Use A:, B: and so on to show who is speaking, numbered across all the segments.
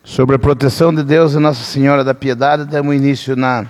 A: Sobre a proteção de Deus e Nossa Senhora da Piedade, damos início na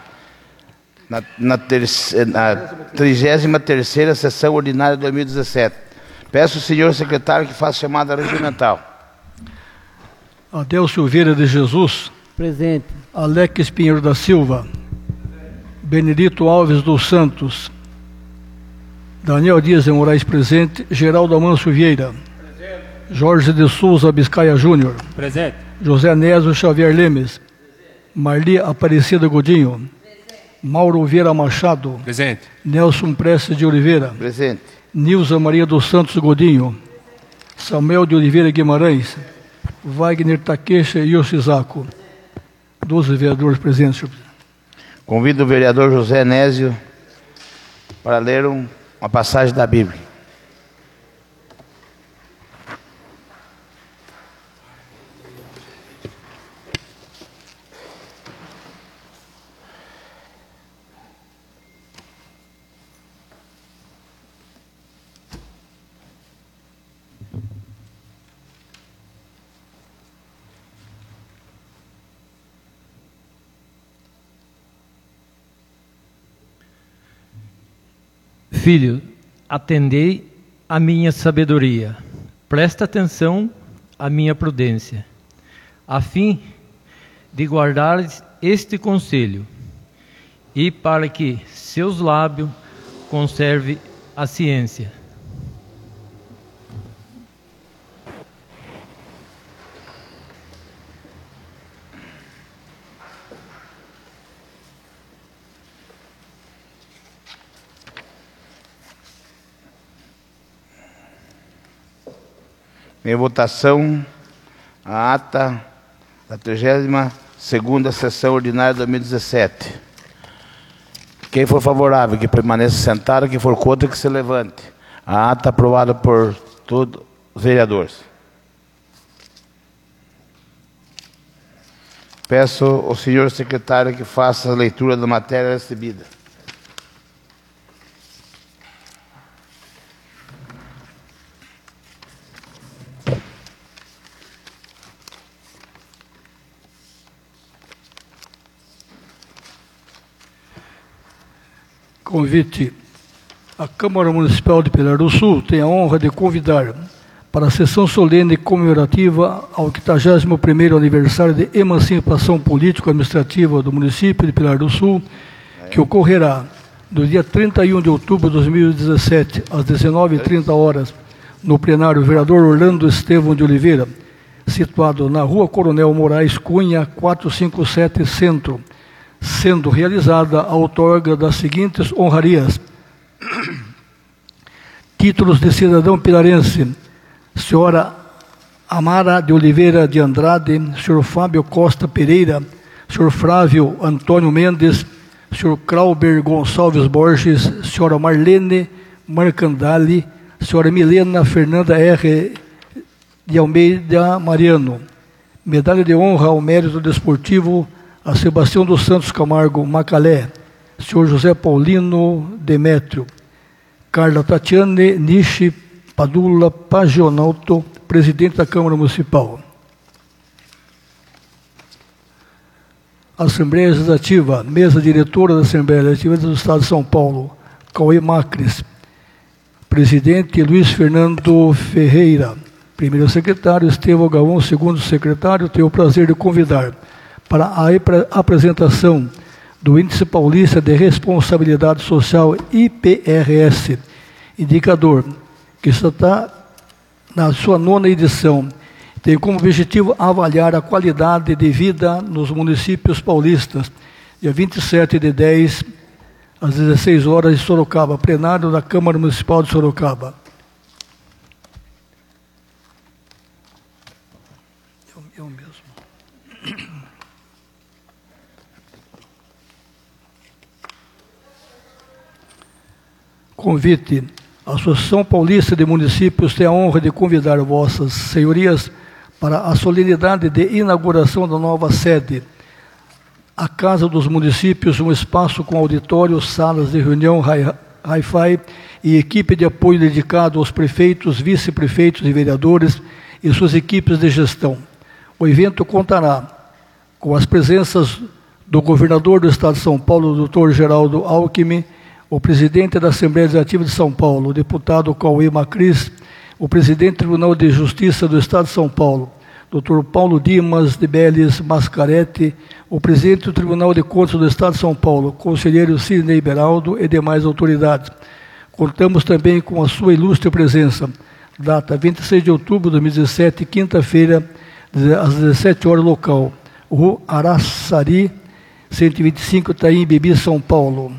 A: 33ª sessão ordinária de 2017. Peço ao senhor secretário que faça chamada regimental.
B: Adelcio Silveira de Jesus.
C: Presente.
B: Alex Pinheiro da Silva. Benedito Alves dos Santos. Daniel Dias de Moraes presente. Geraldo Amâncio Vieira. Presente. Jorge de Souza Biscaia Júnior.
D: Presente.
B: José Nésio Xavier Lemes. Presente. Marli Aparecida Godinho. Presente. Mauro Vieira Machado.
D: Presente.
B: Nelson Prestes de Oliveira.
A: Presente.
B: Nilza Maria dos Santos Godinho. Samuel de Oliveira Guimarães. Wagner Takeshi Yoshizako. 12 vereadores presentes, senhor presidente.
A: Convido o vereador José Nésio para ler uma passagem da Bíblia.
E: Filho, atendei à minha sabedoria, presta atenção à minha prudência, a fim de guardares este conselho, e para que seus lábios conserve a ciência.
A: Em votação, a ata da 32ª sessão ordinária de 2017. Quem for favorável, que permaneça sentado. Quem for contra, que se levante. A ata aprovada por todos os vereadores. Peço ao senhor secretário que faça a leitura da matéria recebida.
B: Convite. A Câmara Municipal de Pilar do Sul tem a honra de convidar para a sessão solene comemorativa ao 81º aniversário de emancipação político-administrativa do município de Pilar do Sul, que ocorrerá no dia 31 de outubro de 2017, às 19h30, no plenário vereador Orlando Estevão de Oliveira, situado na Rua Coronel Moraes Cunha, 457 Centro, sendo realizada a outorga das seguintes honrarias: títulos de cidadão pilarense, senhora Amara de Oliveira de Andrade, senhor Fábio Costa Pereira, senhor Flávio Antônio Mendes, senhor Clauber Gonçalves Borges, senhora Marlene Marcandali, senhora Milena Fernanda R. de Almeida Mariano. Medalha de honra ao mérito desportivo a Sebastião dos Santos Camargo Macalé, senhor José Paulino Demétrio, Carla Tatiane Nishi Padula Pagionalto, presidente da Câmara Municipal. Assembleia Legislativa, mesa diretora da Assembleia Legislativa do Estado de São Paulo, Cauê Macris. Presidente Luiz Fernando Ferreira. Primeiro secretário Estevão Galvão, segundo secretário. Tenho o prazer de convidar para a apresentação do Índice Paulista de Responsabilidade Social, IPRS, indicador que está na sua 9ª edição. Tem como objetivo avaliar a qualidade de vida nos municípios paulistas. Dia 27/10, às 16 horas, em Sorocaba, plenário da Câmara Municipal de Sorocaba. Eu mesmo. Convite. A Associação Paulista de Municípios tem a honra de convidar vossas senhorias para a solenidade de inauguração da nova sede. A Casa dos Municípios, um espaço com auditório, salas de reunião, Hi-Fi e equipe de apoio dedicado aos prefeitos, vice-prefeitos e vereadores e suas equipes de gestão. O evento contará com as presenças do governador do Estado de São Paulo, Dr. Geraldo Alckmin, o presidente da Assembleia Legislativa de São Paulo, o deputado Cauê Macris, o presidente do Tribunal de Justiça do Estado de São Paulo, Dr. Paulo Dimas de Beles Mascaretti, o presidente do Tribunal de Contas do Estado de São Paulo, conselheiro Sidney Beraldo e demais autoridades. Contamos também com a sua ilustre presença. Data 26 de outubro de 2017, quinta-feira, às 17 horas, local, Rua Araçari, 125, Itaim Bibi, São Paulo.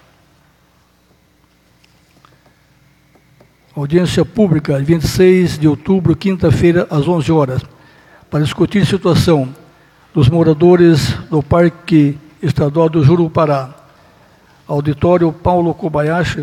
B: Audiência pública, 26 de outubro, quinta-feira, às 11 horas, para discutir a situação dos moradores do Parque Estadual do Jurupará. Auditório Paulo Kobayashi.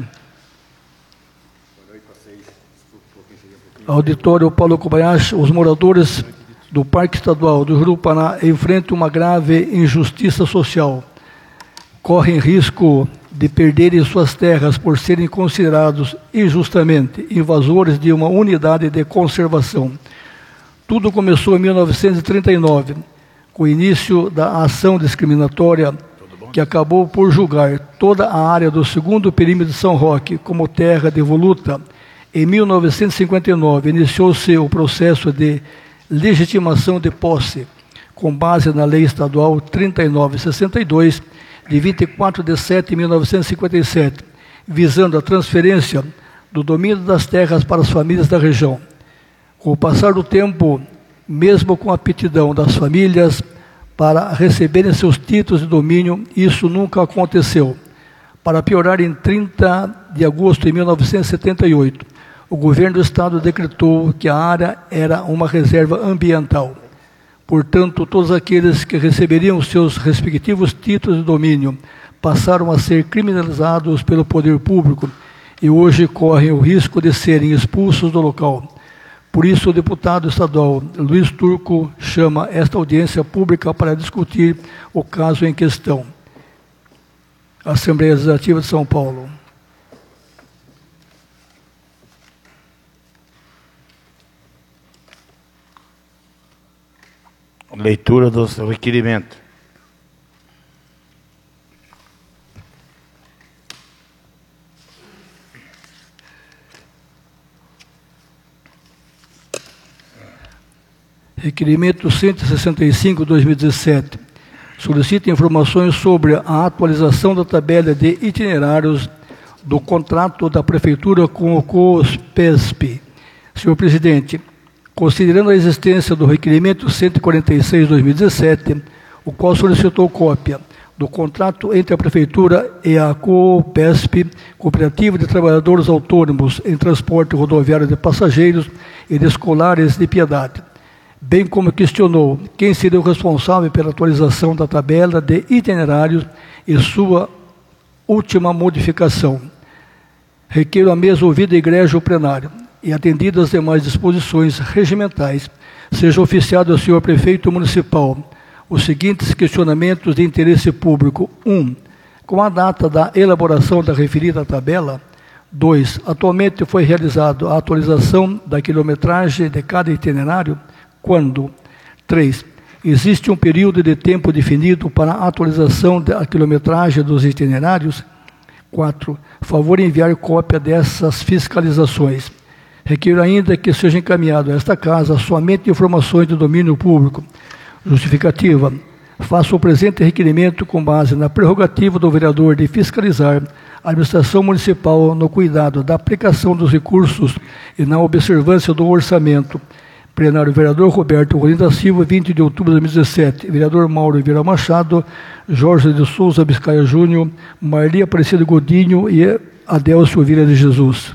B: Auditório Paulo Kobayashi, os moradores do Parque Estadual do Jurupará enfrentam uma grave injustiça social. Correm risco de perderem suas terras por serem considerados injustamente invasores de uma unidade de conservação. Tudo começou em 1939, com o início da ação discriminatória que acabou por julgar toda a área do segundo perímetro de São Roque como terra devoluta. Em 1959, iniciou-se o processo de legitimação de posse, com base na Lei Estadual 3962, de 24 de setembro de 1957, visando a transferência do domínio das terras para as famílias da região. Com o passar do tempo, mesmo com a aptidão das famílias para receberem seus títulos de domínio, isso nunca aconteceu. Para piorar, em 30 de agosto de 1978, o governo do Estado decretou que a área era uma reserva ambiental. Portanto, todos aqueles que receberiam seus respectivos títulos de domínio passaram a ser criminalizados pelo poder público e hoje correm o risco de serem expulsos do local. Por isso, o deputado estadual Luiz Turco chama esta audiência pública para discutir o caso em questão. Assembleia Legislativa de São Paulo.
A: Leitura do requerimento.
B: Requerimento 165/2017. Solicita informações sobre a atualização da tabela de itinerários do contrato da Prefeitura com o COSPESP. Senhor presidente, considerando a existência do requerimento 146/2017, o qual solicitou cópia do contrato entre a Prefeitura e a COPESP, Cooperativa de Trabalhadores Autônomos em Transporte Rodoviário de Passageiros e de Escolares de Piedade, bem como questionou quem seria o responsável pela atualização da tabela de itinerários e sua última modificação. Requeiro a mesa ouvida a igreja ou plenário e atendidas as demais disposições regimentais, seja oficiado ao senhor prefeito municipal os seguintes questionamentos de interesse público. 1. Com a data da elaboração da referida tabela. 2. Atualmente foi realizada a atualização da quilometragem de cada itinerário. Quando? 3. Existe um período de tempo definido para a atualização da quilometragem dos itinerários? 4. Favor enviar cópia dessas fiscalizações. Requer ainda que seja encaminhado a esta casa somente informações de domínio público. Justificativa. Faço o presente requerimento com base na prerrogativa do vereador de fiscalizar a administração municipal no cuidado da aplicação dos recursos e na observância do orçamento. Plenário, vereador Roberto Rolim da Silva, 20 de outubro de 2017. Vereador Mauro Vieira Machado, Jorge de Souza Biscaia Júnior, Marli Aparecido Godinho e Adelcio Vieira de Jesus.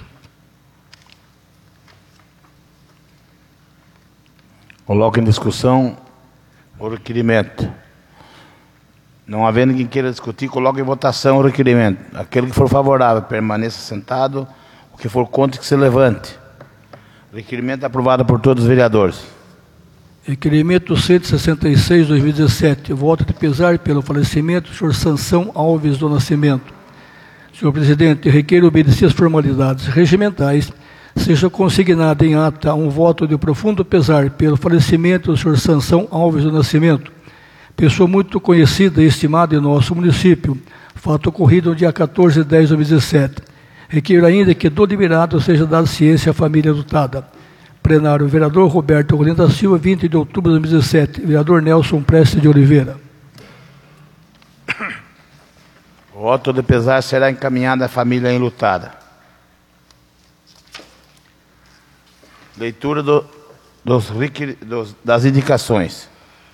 A: Coloco em discussão o requerimento. Não havendo quem queira discutir, coloco em votação o requerimento. Aquele que for favorável, permaneça sentado. O que for contra, que se levante. O requerimento é aprovado por todos os vereadores.
B: Requerimento 166/2017. Voto de pesar pelo falecimento do senhor Sansão Alves do Nascimento. Senhor presidente, requeiro obedecer às formalidades regimentais, seja consignado em ata um voto de profundo pesar pelo falecimento do senhor Sansão Alves do Nascimento, pessoa muito conhecida e estimada em nosso município, fato ocorrido no dia 14 de 10 de 2017. Requer ainda que do liberado seja dada ciência à família lutada. Plenário, vereador Roberto Rolim da Silva, 20 de outubro de 2017. Vereador Nelson Prestes de Oliveira.
A: O voto de pesar será encaminhado à família enlutada. Leitura das indicações.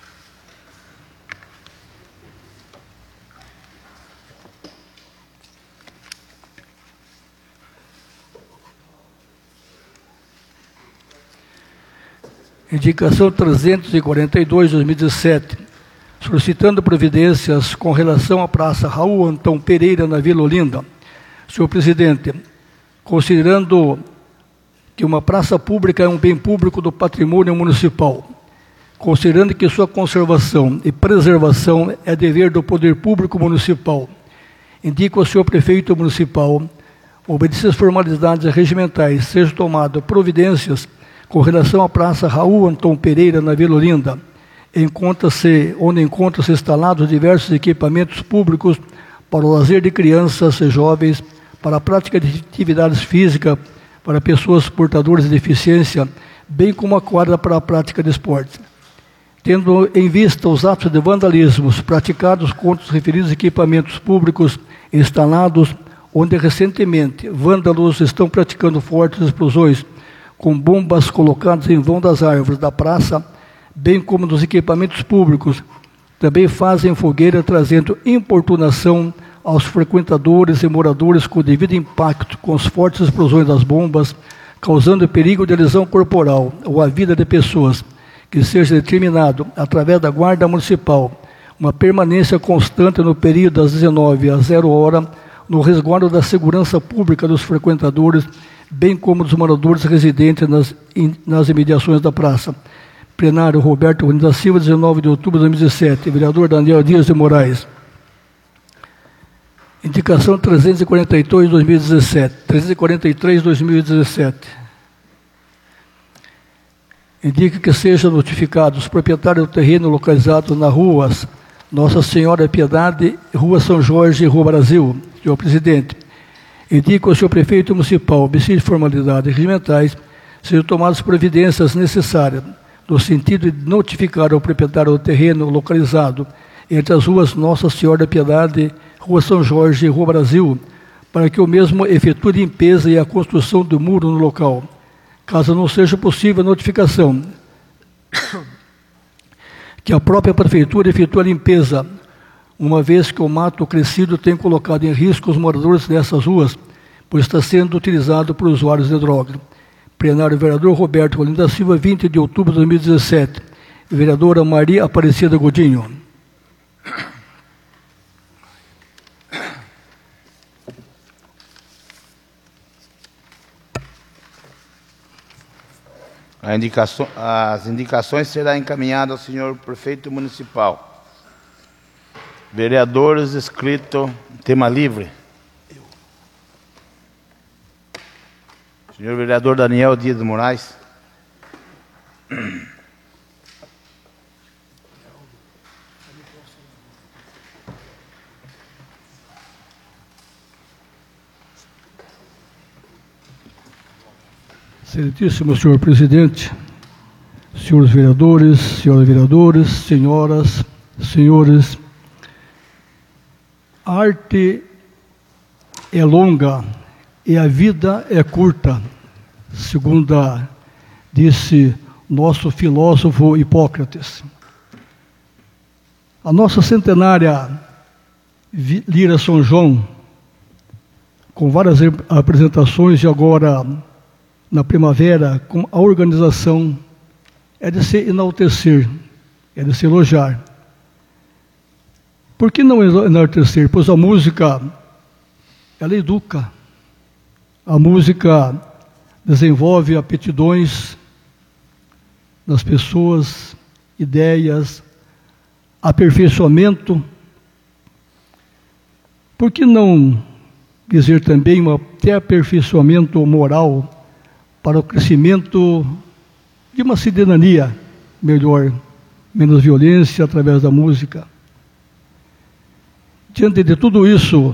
B: Indicação 342, 2017, solicitando providências com relação à Praça Raul Antão Pereira, na Vila Olinda. Senhor presidente, considerando que uma praça pública é um bem público do patrimônio municipal, considerando que sua conservação e preservação é dever do poder público municipal, indico ao senhor prefeito municipal, obedecidas as formalidades regimentais, sejam tomadas providências com relação à Praça Raul Antão Pereira, na Vila Olinda, onde encontram-se instalados diversos equipamentos públicos para o lazer de crianças e jovens, para a prática de atividades físicas para pessoas portadoras de deficiência, bem como a quadra para a prática de esportes. Tendo em vista os atos de vandalismos praticados contra os referidos equipamentos públicos instalados, onde recentemente vândalos estão praticando fortes explosões com bombas colocadas em vão das árvores da praça, bem como dos equipamentos públicos, também fazem fogueira, trazendo importunação aos frequentadores e moradores com devido impacto com as fortes explosões das bombas, causando perigo de lesão corporal ou à vida de pessoas, que seja determinado, através da Guarda Municipal, uma permanência constante no período das 19 às 0 hora, no resguardo da segurança pública dos frequentadores, bem como dos moradores residentes nas imediações da praça. Plenário, Roberto Rolim da Silva, 19 de outubro de 2017. Vereador Daniel Dias de Moraes. Indicação 342, 2017. 343, 2017. Indica que sejam notificados os proprietários do terreno localizado na ruas Nossa Senhora Piedade, Rua São Jorge e Rua Brasil. Senhor presidente, indico ao senhor prefeito municipal, obedecidas formalidades regimentais, sejam tomadas providências necessárias, no sentido de notificar ao proprietário do terreno localizado entre as ruas Nossa Senhora da Piedade, Rua São Jorge e Rua Brasil, para que o mesmo efetue a limpeza e a construção do muro no local. Caso não seja possível a notificação, que a própria prefeitura efetue a limpeza, uma vez que o mato crescido tem colocado em risco os moradores dessas ruas, pois está sendo utilizado por usuários de drogas. Plenário, vereador Roberto Rolim da Silva, 20 de outubro de 2017. Vereadora Maria Aparecida Godinho.
A: As indicações serão encaminhadas ao senhor prefeito municipal. Vereadores inscritos, tema livre. Senhor vereador Daniel Dias de Moraes.
B: Excelentíssimo senhor presidente, senhores vereadores, senhoras vereadoras, senhoras, senhores, a arte é longa e a vida é curta, segundo disse nosso filósofo Hipócrates. A nossa centenária Lira São João, com várias apresentações, e agora na primavera, com a organização, é de se enaltecer, é de se elogiar. Por que não enaltecer? Pois a música, ela educa. A música desenvolve aptidões nas pessoas, ideias, aperfeiçoamento. Por que não dizer também até aperfeiçoamento moral, para o crescimento de uma cidadania melhor, menos violência através da música. Diante de tudo isso,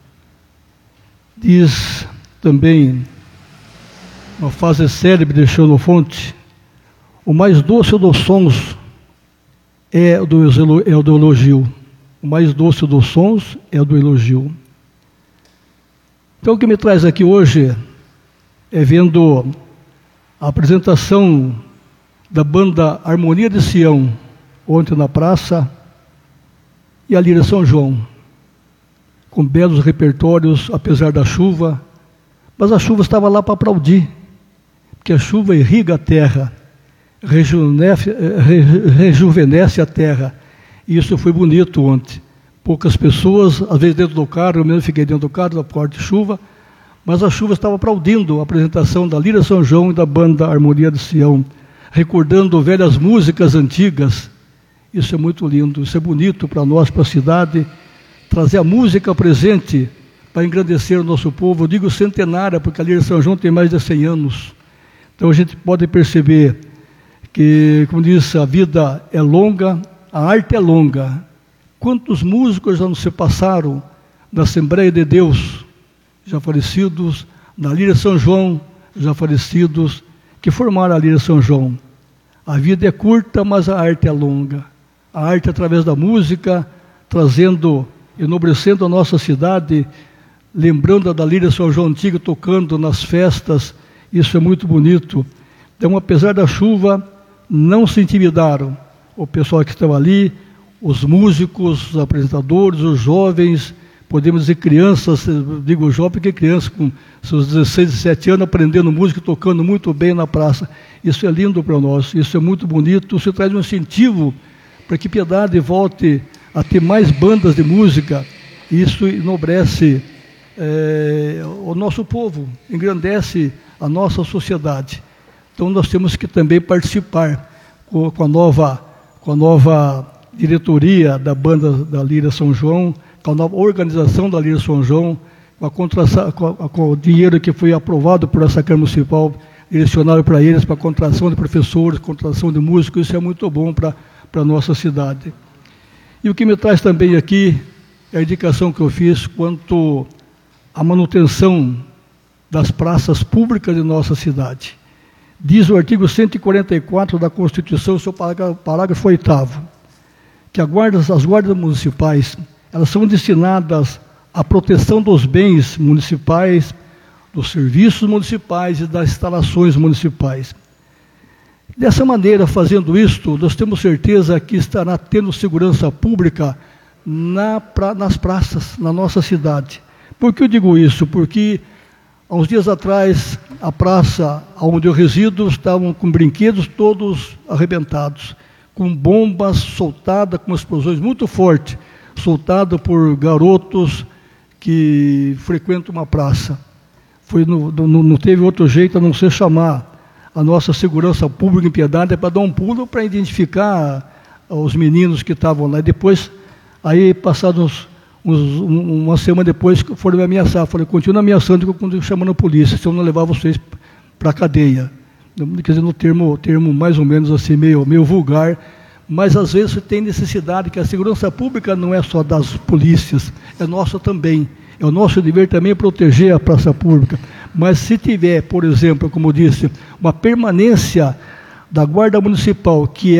B: diz também uma frase célebre de Xenofonte: o mais doce dos sons é o do elogio. O mais doce dos sons é o do elogio. Então, o que me traz aqui hoje é vendo a apresentação da banda Harmonia de Sião, ontem na praça, e a Lira São João, com belos repertórios, apesar da chuva, mas a chuva estava lá para aplaudir, porque a chuva irriga a terra, rejuvenesce a terra, e isso foi bonito ontem. Poucas pessoas, às vezes dentro do carro, eu mesmo fiquei dentro do carro, da porta de chuva, mas a chuva estava aplaudindo a apresentação da Lira São João e da banda Harmonia de Sião, recordando velhas músicas antigas. Isso é muito lindo, isso é bonito para nós, para a cidade, trazer a música presente para engrandecer o nosso povo. Eu digo centenária, porque a Lira São João tem mais de 100 anos. Então a gente pode perceber que, como diz, a vida é longa, a arte é longa. Quantos músicos já não se passaram da Assembleia de Deus, já falecidos, na Lira São João, já falecidos, que formaram a Lira São João. A vida é curta, mas a arte é longa. A arte através da música, trazendo, enobrecendo a nossa cidade, lembrando da Lira São João antiga, tocando nas festas, isso é muito bonito. Então, apesar da chuva, não se intimidaram. O pessoal que estava ali, os músicos, os apresentadores, os jovens, podemos dizer crianças, digo jovem porque crianças com seus 16, 17 anos aprendendo música e tocando muito bem na praça. Isso é lindo para nós, isso é muito bonito, isso traz um incentivo para que Piedade volte a ter mais bandas de música. Isso enobrece o nosso povo, engrandece a nossa sociedade. Então nós temos que também participar com a nova diretoria da banda da Lira São João, com a nova organização da Lira São João, com o dinheiro que foi aprovado por essa Câmara Municipal, direcionado para eles, para a contratação de professores, contratação de músicos. Isso é muito bom para a nossa cidade. E o que me traz também aqui é a indicação que eu fiz quanto à manutenção das praças públicas de nossa cidade. Diz o artigo 144 da Constituição, seu parágrafo 8º, que as guardas municipais, elas são destinadas à proteção dos bens municipais, dos serviços municipais e das instalações municipais. Dessa maneira, fazendo isto, nós temos certeza que estará tendo segurança pública nas praças, na nossa cidade. Por que eu digo isso? Porque há uns dias atrás, a praça onde eu resido estavam com brinquedos todos arrebentados, com bombas soltadas, com explosões muito fortes, soltadas por garotos que frequentam uma praça. Não teve outro jeito a não ser chamar a nossa segurança pública em Piedade para dar um pulo para identificar os meninos que estavam lá. E depois, aí passados uma semana depois, foram me ameaçar. Falei, continua ameaçando, chamando a polícia, se eu não levar vocês para a cadeia. Quer dizer, no termo mais ou menos assim, meio vulgar, mas às vezes tem necessidade, que a segurança pública não é só das polícias, é nossa também. É o nosso dever também proteger a praça pública. Mas se tiver, por exemplo, como eu disse, uma permanência da Guarda Municipal, que é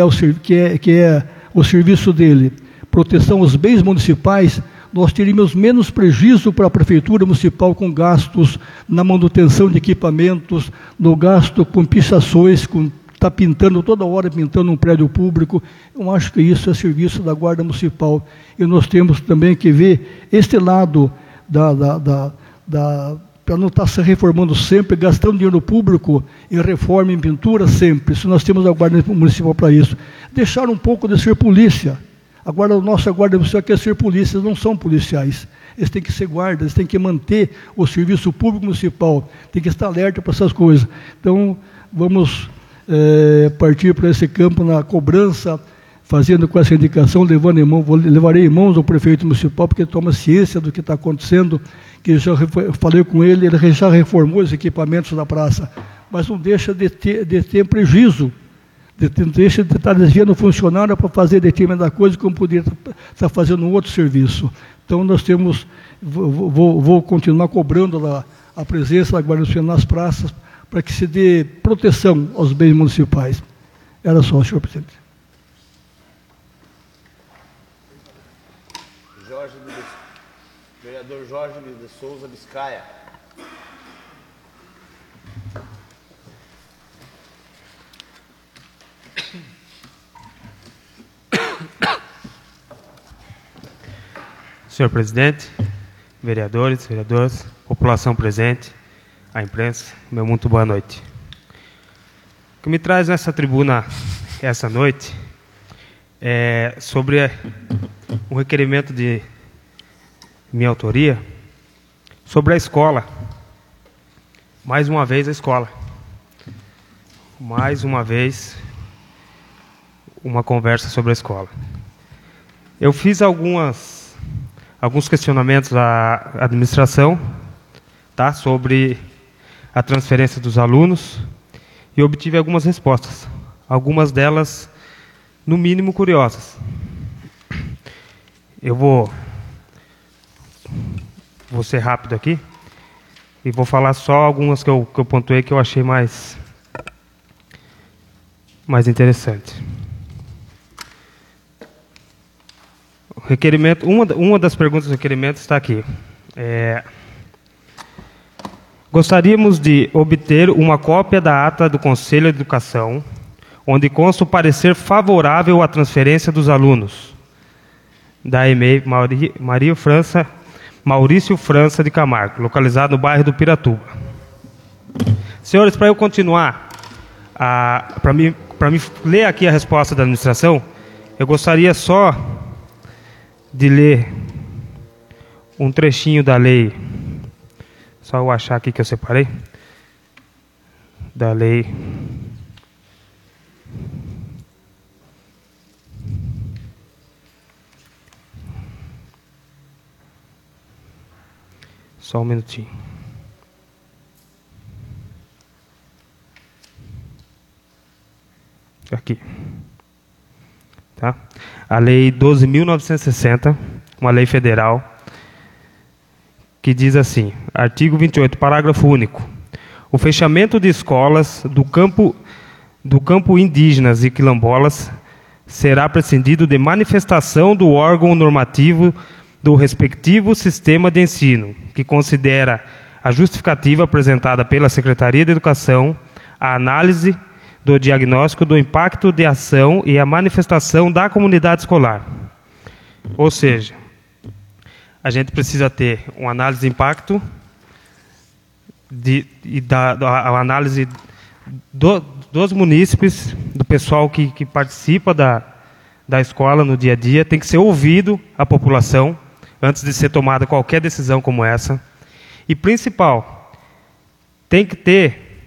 B: o serviço dele, proteção aos bens municipais, nós teríamos menos prejuízo para a Prefeitura Municipal com gastos na manutenção de equipamentos, no gasto com pichações, está pintando toda hora, pintando um prédio público. Eu acho que isso é serviço da Guarda Municipal. E nós temos também que ver este lado para não estar se reformando sempre, gastando dinheiro público em reforma, em pintura sempre. Isso nós temos a Guarda Municipal para isso. Deixar um pouco de ser polícia. Agora, a nossa Guarda Municipal quer ser polícia, eles não são policiais. Eles têm que ser guardas, eles têm que manter o serviço público municipal, tem que estar alerta para essas coisas. Então, vamos partir para esse campo na cobrança, fazendo com essa indicação, levarei em mãos ao prefeito municipal, porque ele toma ciência do que está acontecendo, que já falei com ele já reformou os equipamentos da praça, mas não deixa de ter prejuízo, não deixa de estar desviando o funcionário para fazer determinada coisa como poderia estar fazendo um outro serviço. Então nós temos, vou continuar cobrando a presença da Guarda Nacional nas praças para que se dê proteção aos bens municipais. Era só, senhor presidente.
A: Vereador Jorge de Souza Biscaia.
C: Senhor presidente, vereadores, vereadoras, população presente, a imprensa, meu muito boa noite. O que me traz nessa tribuna essa noite é sobre um requerimento de minha autoria sobre a escola. Mais uma vez a escola. Mais uma vez uma conversa sobre a escola. Eu fiz alguns questionamentos à administração, tá, sobre a transferência dos alunos e obtive algumas respostas. Algumas delas, no mínimo, curiosas. Eu vou ser rápido aqui e vou falar só algumas que eu pontuei que eu achei mais interessante. O requerimento, uma das perguntas do requerimento está aqui. Gostaríamos de obter uma cópia da ata do Conselho de Educação, onde consta o parecer favorável à transferência dos alunos da EMEI Maurício França de Camargo, localizado no bairro do Piratuba. Senhores, para eu continuar, para mim ler aqui a resposta da administração, eu gostaria só de ler um trechinho da lei, só eu achar aqui que eu separei, da lei. Só um minutinho. Aqui. Tá? A Lei 12.960, uma lei federal, que diz assim, artigo 28, parágrafo único. O fechamento de escolas do campo indígenas e quilombolas será prescindido de manifestação do órgão normativo do respectivo sistema de ensino, que considera a justificativa apresentada pela Secretaria de Educação, a análise do diagnóstico do impacto de ação e a manifestação da comunidade escolar. Ou seja, a gente precisa ter uma análise de impacto a análise dos munícipes, do pessoal que participa da escola no dia a dia, tem que ser ouvido a população antes de ser tomada qualquer decisão como essa. E principal, tem que ter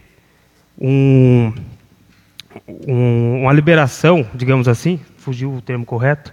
C: uma liberação, digamos assim, fugiu o termo correto,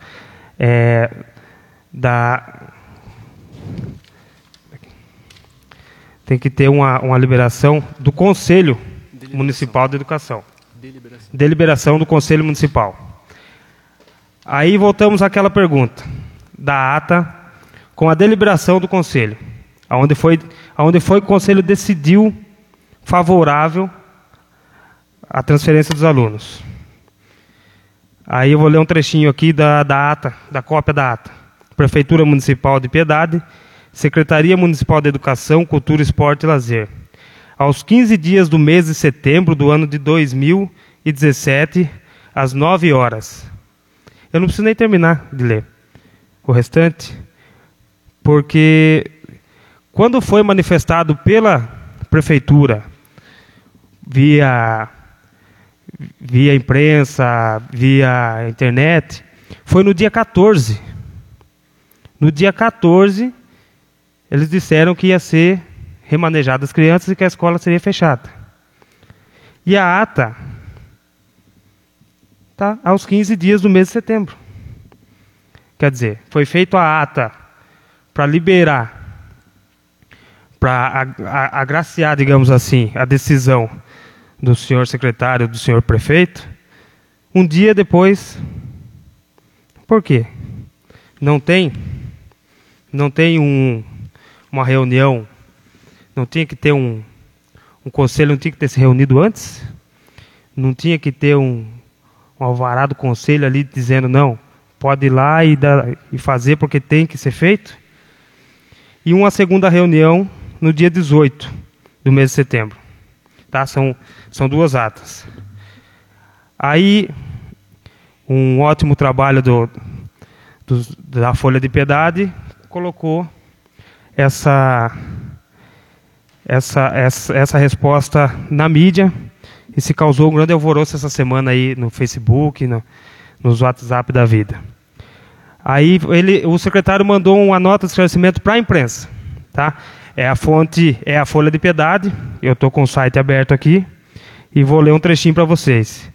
C: tem que ter uma liberação do Conselho Municipal de Educação. Deliberação do Conselho Municipal. Aí voltamos àquela pergunta da ata com a deliberação do Conselho, aonde foi que o Conselho decidiu favorável à transferência dos alunos. Aí eu vou ler um trechinho aqui da ata, da cópia da ata. Prefeitura Municipal de Piedade, Secretaria Municipal de Educação, Cultura, Esporte e Lazer. Aos 15 dias do mês de setembro do ano de 2017, às 9 horas. Eu não preciso nem terminar de ler o restante, porque quando foi manifestado pela Prefeitura, via imprensa, via internet, foi no dia 14. No dia 14, eles disseram que ia ser remanejadas as crianças e que a escola seria fechada. E a ata está aos 15 dias do mês de setembro. Quer dizer, foi feita a ata para liberar, para agraciar, digamos assim, a decisão do senhor secretário, do senhor prefeito. Um dia depois, por quê? Não tem uma reunião, não tinha que ter um conselho, não tinha que ter se reunido antes? Não tinha que ter um alvará do conselho ali dizendo, não, pode ir lá e fazer porque tem que ser feito? E uma segunda reunião no dia 18 do mês de setembro. Tá? São 2 atas. Aí, um ótimo trabalho da Folha de Piedade colocou essa resposta na mídia e se causou um grande alvoroço essa semana aí no Facebook, nos WhatsApp da vida. Aí o secretário mandou uma nota de esclarecimento para a imprensa. Tá? A fonte é a Folha de Piedade, eu estou com o site aberto aqui e vou ler um trechinho para vocês.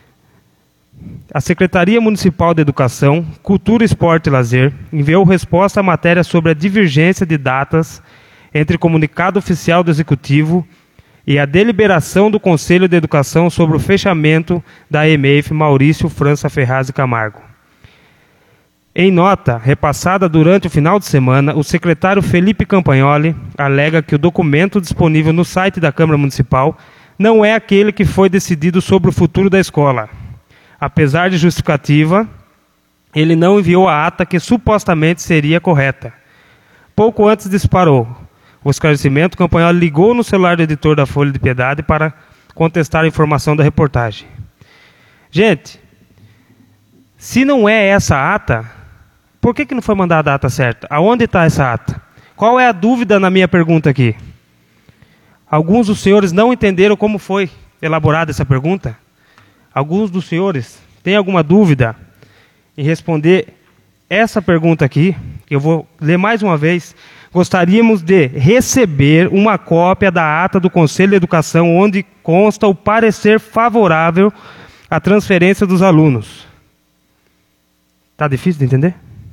C: A Secretaria Municipal de Educação, Cultura, Esporte e Lazer enviou resposta à matéria sobre a divergência de datas entre o comunicado oficial do Executivo e a deliberação do Conselho de Educação sobre o fechamento da EMEIF Maurício França Ferraz e Camargo. Em nota repassada durante o final de semana, o secretário Felipe Campagnoli alega que o documento disponível no site da Câmara Municipal não é aquele que foi decidido sobre o futuro da escola. Apesar de justificativa, ele não enviou a ata que supostamente seria correta. Pouco antes disparou o esclarecimento, Campagnoli ligou no celular do editor da Folha de Piedade para contestar a informação da reportagem. Gente, se não é essa ata, por que não foi mandada a ata certa? Aonde está essa ata? Qual é a dúvida na minha pergunta aqui? Alguns dos senhores não entenderam como foi elaborada essa pergunta? Alguns dos senhores têm alguma dúvida em responder essa pergunta aqui? Eu vou ler mais uma vez. Gostaríamos de receber uma cópia da ata do Conselho de Educação, onde consta o parecer favorável à transferência dos alunos. Está difícil de entender?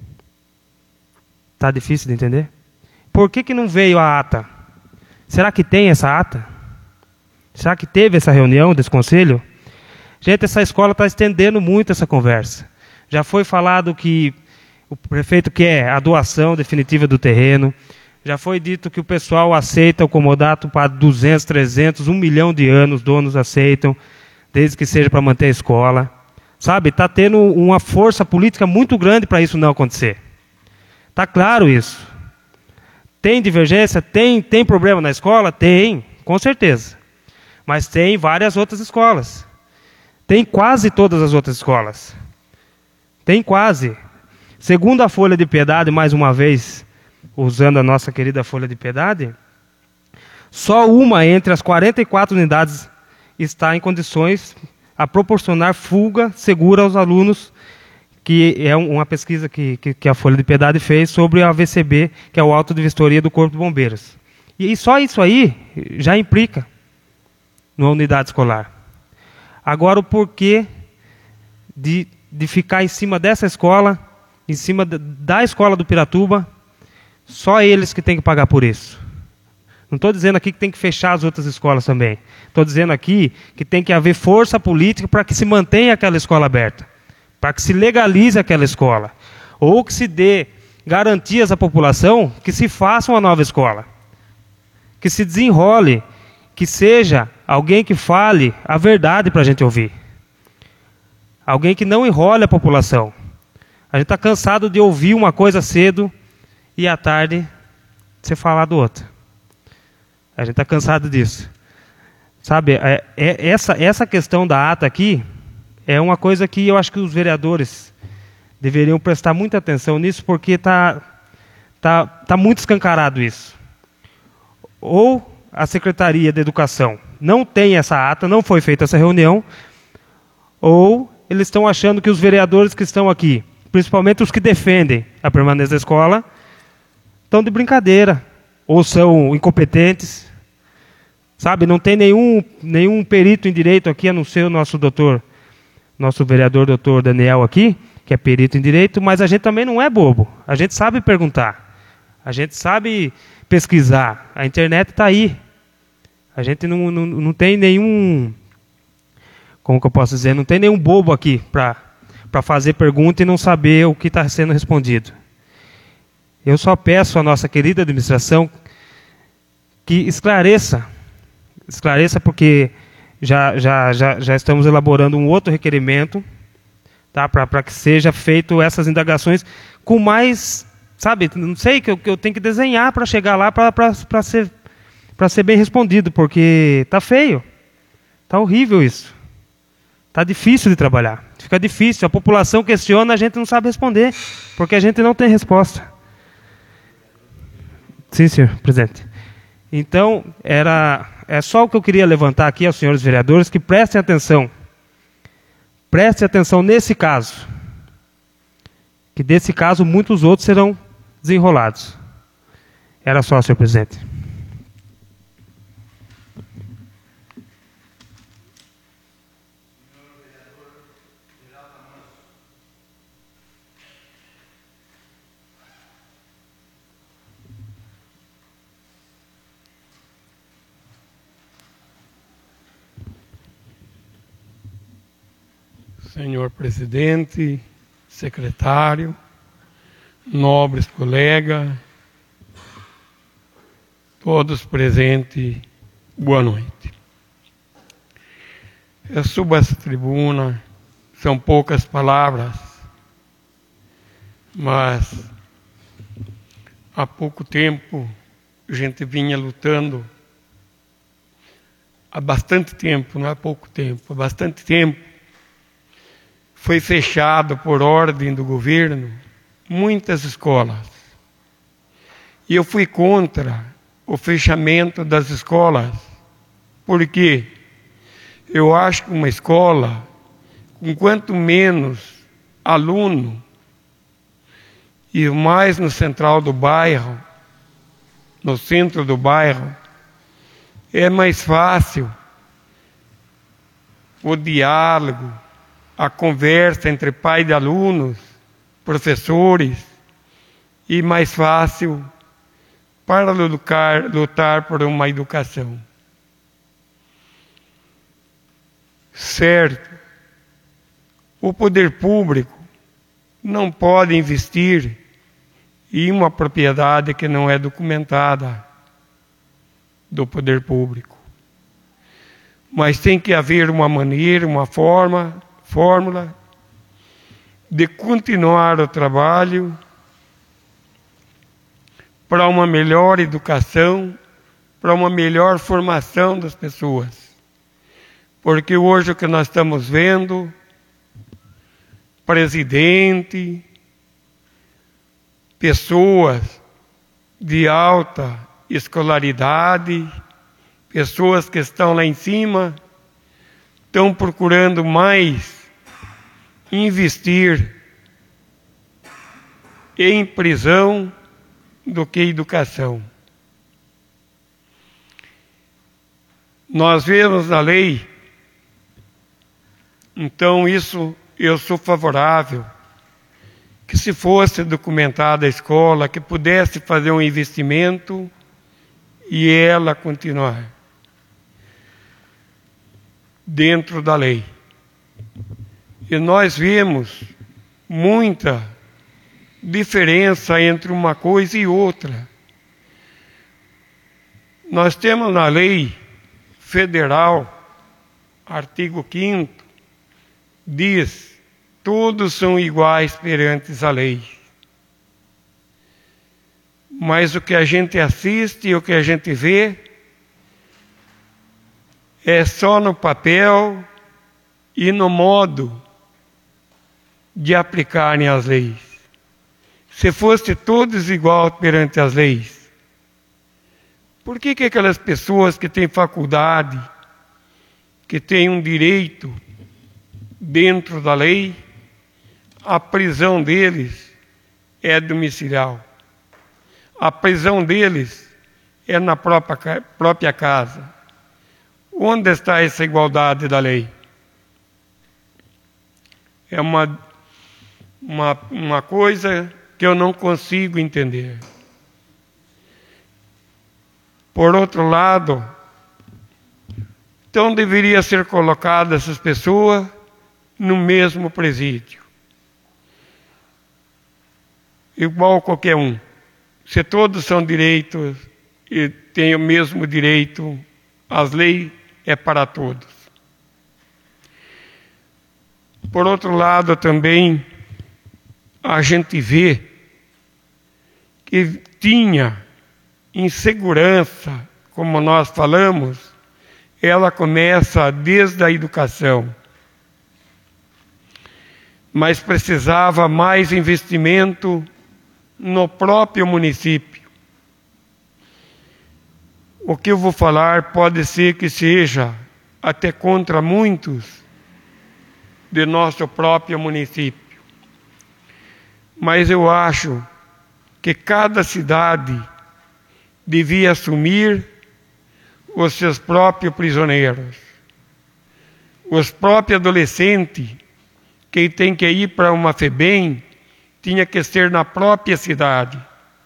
C: Está difícil de entender? Por que não veio a ata? Será que tem essa ata? Será que teve essa reunião desse conselho? Gente, essa escola está estendendo muito essa conversa. Já foi falado que o prefeito quer a doação definitiva do terreno. Já foi dito que o pessoal aceita o comodato para 200, 300, 1 milhão de anos, donos aceitam, desde que seja para manter a escola. Sabe, está tendo uma força política muito grande para isso não acontecer. Está claro isso. Tem divergência? Tem problema na escola? Tem, com certeza. Mas tem várias outras escolas. Tem quase todas as outras escolas. Tem quase. Segundo a Folha de Piedade, mais uma vez, usando a nossa querida Folha de Piedade, só uma entre as 44 unidades está em condições a proporcionar fuga segura aos alunos, que é uma pesquisa que a Folha de Piedade fez sobre a AVCB, que é o Auto de Vistoria do Corpo de Bombeiros. E só isso aí já implica numa unidade escolar. Agora, o porquê de ficar em cima dessa escola, em cima da escola do Piratuba, só eles que têm que pagar por isso. Não estou dizendo aqui que tem que fechar as outras escolas também. Estou dizendo aqui que tem que haver força política para que se mantenha aquela escola aberta, para que se legalize aquela escola, ou que se dê garantias à população que se faça uma nova escola, que se desenrole, que seja alguém que fale a verdade para a gente ouvir. Alguém que não enrole a população. A gente está cansado de ouvir uma coisa cedo e à tarde você falar do outro. A gente está cansado disso. Sabe, essa questão da ata aqui é uma coisa que eu acho que os vereadores deveriam prestar muita atenção nisso, porque está muito escancarado isso. Ou a Secretaria de Educação não tem essa ata, não foi feita essa reunião, ou eles estão achando que os vereadores que estão aqui, principalmente os que defendem a permanência da escola, estão de brincadeira, ou são incompetentes. Sabe, não tem nenhum perito em direito aqui, a não ser o nosso vereador doutor Daniel aqui, que é perito em direito, mas a gente também não é bobo. A gente sabe perguntar, a gente sabe pesquisar, a internet está aí. A gente não tem nenhum, como que eu posso dizer, não tem nenhum bobo aqui para fazer pergunta e não saber o que está sendo respondido. Eu só peço à nossa querida administração que esclareça porque já estamos elaborando um outro requerimento, tá, para que seja feito essas indagações com mais, sabe, não sei, que eu tenho que desenhar para chegar lá para ser bem respondido, porque está feio, está horrível isso, está difícil de trabalhar, fica difícil, a população questiona, a gente não sabe responder, porque a gente não tem resposta. Sim, senhor presidente. Então, é só o que eu queria levantar aqui aos senhores vereadores, que prestem atenção nesse caso, que desse caso muitos outros serão desenrolados. Era só, senhor presidente.
D: Senhor presidente, secretário, nobres colegas, todos presentes, boa noite. Eu subo a essa tribuna, são poucas palavras, mas há pouco tempo a gente vinha lutando, há bastante tempo, não há pouco tempo, há bastante tempo, foi fechado por ordem do governo muitas escolas. E eu fui contra o fechamento das escolas, porque eu acho que uma escola, com quanto menos aluno, e mais no central do bairro, no centro do bairro, é mais fácil o diálogo, a conversa entre pai de alunos, professores, e mais fácil para lutar por uma educação. Certo, o poder público não pode investir em uma propriedade que não é documentada do poder público. Mas tem que haver uma maneira, uma fórmula de continuar o trabalho para uma melhor educação, para uma melhor formação das pessoas. Porque hoje o que nós estamos vendo, presidente, pessoas de alta escolaridade, pessoas que estão lá em cima, estão procurando mais investir em prisão do que educação. Nós vemos na lei, então isso eu sou favorável, que se fosse documentada a escola, que pudesse fazer um investimento e ela continuar dentro da lei. E nós vemos muita diferença entre uma coisa e outra. Nós temos na lei federal, artigo 5º, diz: todos são iguais perante a lei. Mas o que a gente assiste e o que a gente vê é só no papel e no modo de aplicarem as leis. Se fosse todos igual perante as leis, por que aquelas pessoas que têm faculdade, que têm um direito dentro da lei, a prisão deles é domiciliar? A prisão deles é na própria casa. Onde está essa igualdade da lei? É uma coisa que eu não consigo entender. Por outro lado, Então deveria ser colocada essas pessoas no mesmo presídio, igual qualquer um. Se todos são direitos e têm o mesmo direito, as leis é para todos. Por outro lado, também a gente vê que tinha insegurança, como nós falamos, ela começa desde a educação. Mas precisava mais investimento no próprio município. O que eu vou falar pode ser que seja até contra muitos de nosso próprio município. Mas eu acho que cada cidade devia assumir os seus próprios prisioneiros. Os próprios adolescentes, quem tem que ir para uma FEBEM, tinha que ser na própria cidade.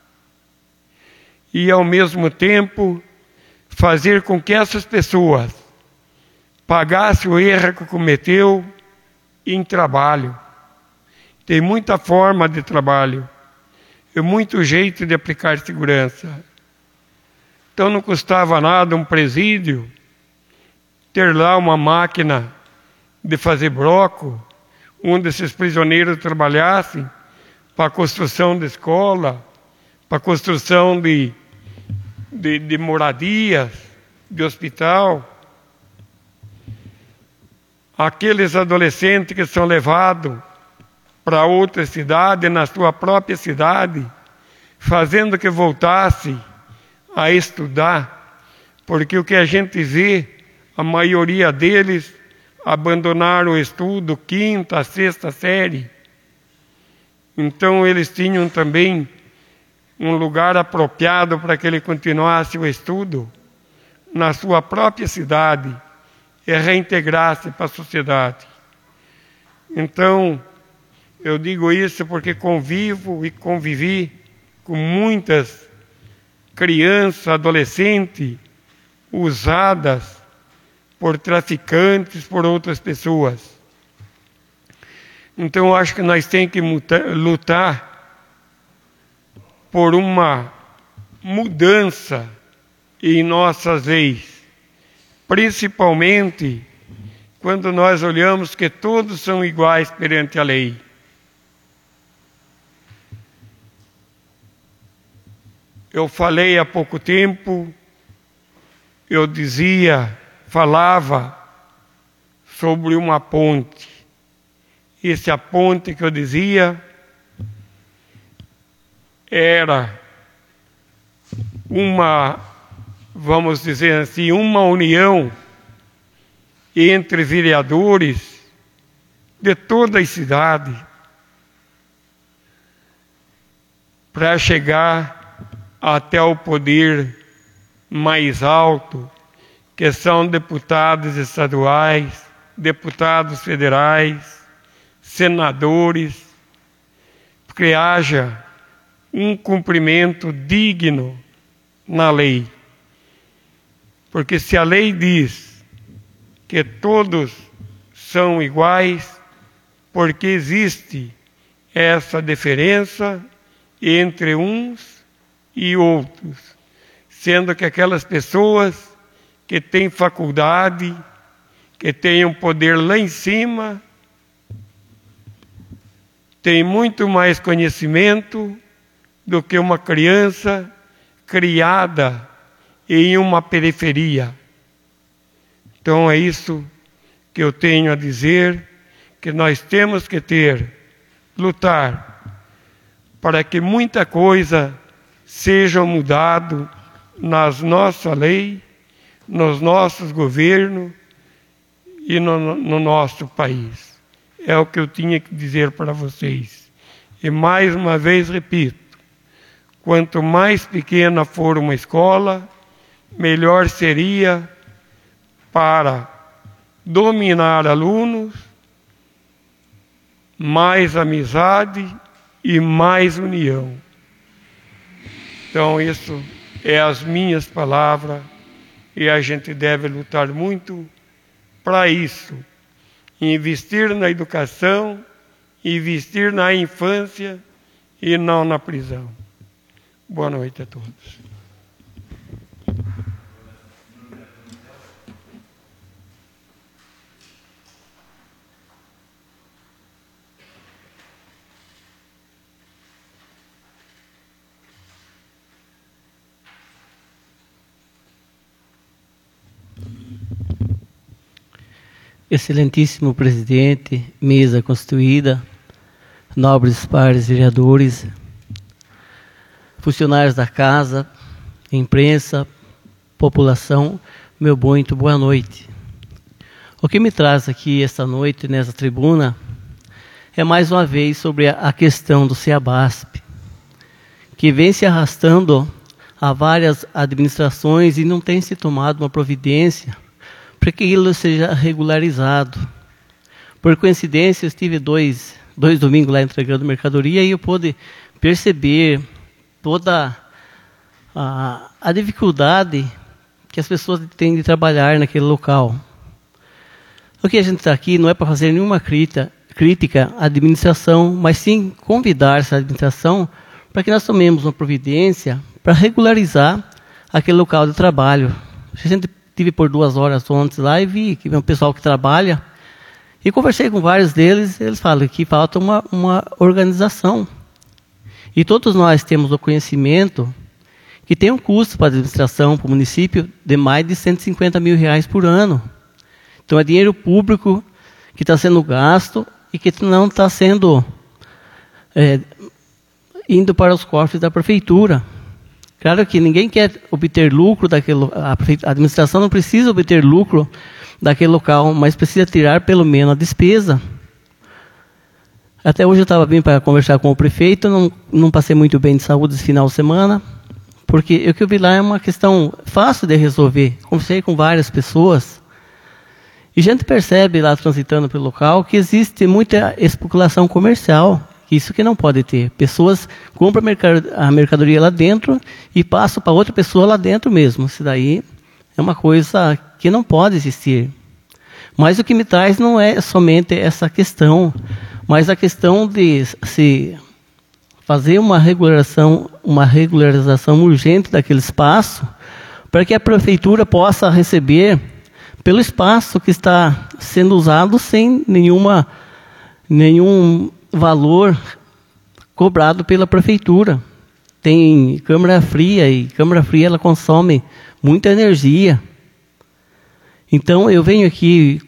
D: E, ao mesmo tempo, fazer com que essas pessoas pagassem o erro que cometeu em trabalho. Tem muita forma de trabalho e muito jeito de aplicar segurança. Então não custava nada um presídio ter lá uma máquina de fazer bloco, onde esses prisioneiros trabalhassem para a construção de escola, para a construção de moradias, de hospital. Aqueles adolescentes que são levados para outra cidade, na sua própria cidade, fazendo que voltasse a estudar, porque o que a gente vê, a maioria deles abandonaram o estudo, 5ª, 6ª série. Então eles tinham também um lugar apropriado para que ele continuasse o estudo na sua própria cidade e reintegrar-se para a sociedade. Então, eu digo isso porque convivo e convivi com muitas crianças, adolescentes, usadas por traficantes, por outras pessoas. Então, eu acho que nós temos que lutar por uma mudança em nossas leis, principalmente quando nós olhamos que todos são iguais perante a lei. Eu falei há pouco tempo, falava sobre uma ponte. Essa ponte que eu dizia era uma, vamos dizer assim, uma união entre vereadores de toda a cidade para chegar até o poder mais alto, que são deputados estaduais, deputados federais, senadores, que haja um cumprimento digno na lei. Porque se a lei diz que todos são iguais, porque existe essa diferença entre uns e outros, sendo que aquelas pessoas que têm faculdade, que têm um poder lá em cima, têm muito mais conhecimento do que uma criança criada em uma periferia. Então é isso que eu tenho a dizer, que nós temos que lutar para que muita coisa seja mudado nas nossas leis, nos nossos governos e no nosso país. É o que eu tinha que dizer para vocês. E mais uma vez repito, quanto mais pequena for uma escola, melhor seria para dominar alunos, mais amizade e mais união. Então, isso é as minhas palavras E a gente deve lutar muito para isso. Investir na educação, investir na infância e não na prisão. Boa noite a todos.
F: Excelentíssimo presidente, mesa constituída, nobres pares vereadores, funcionários da casa, imprensa, população, meu muito boa noite. O que me traz aqui esta noite, nessa tribuna, é mais uma vez sobre a questão do CEABASP, que vem se arrastando a várias administrações e não tem se tomado uma providência para que aquilo seja regularizado. Por coincidência, eu estive dois domingos lá entregando mercadoria e eu pude perceber toda a dificuldade que as pessoas têm de trabalhar naquele local. O que a gente está aqui não é para fazer nenhuma crítica à administração, mas sim convidar essa administração para que nós tomemos uma providência para regularizar aquele local de trabalho. A gente estive por 2 horas ontem lá e vi que é um pessoal que trabalha e conversei com vários deles, eles falam que falta uma organização. E todos nós temos o conhecimento que tem um custo para a administração, para o município, de mais de R$150 mil por ano. Então é dinheiro público que está sendo gasto e que não está sendo indo para os cofres da prefeitura. Claro que ninguém quer obter lucro daquele, a administração não precisa obter lucro daquele local, mas precisa tirar pelo menos a despesa. Até hoje eu estava bem para conversar com o prefeito, não passei muito bem de saúde esse final de semana, porque o que eu vi lá é uma questão fácil de resolver. Conversei com várias pessoas e a gente percebe lá transitando pelo local que existe muita especulação comercial. Isso que não pode ter. Pessoas compram a mercadoria lá dentro e passam para outra pessoa lá dentro mesmo. Isso daí é uma coisa que não pode existir. Mas o que me traz não é somente essa questão, mas a questão de se fazer uma regularização urgente daquele espaço, para que a prefeitura possa receber pelo espaço que está sendo usado sem nenhum valor cobrado pela prefeitura. Tem câmara fria e câmara fria ela consome muita energia. Então eu venho aqui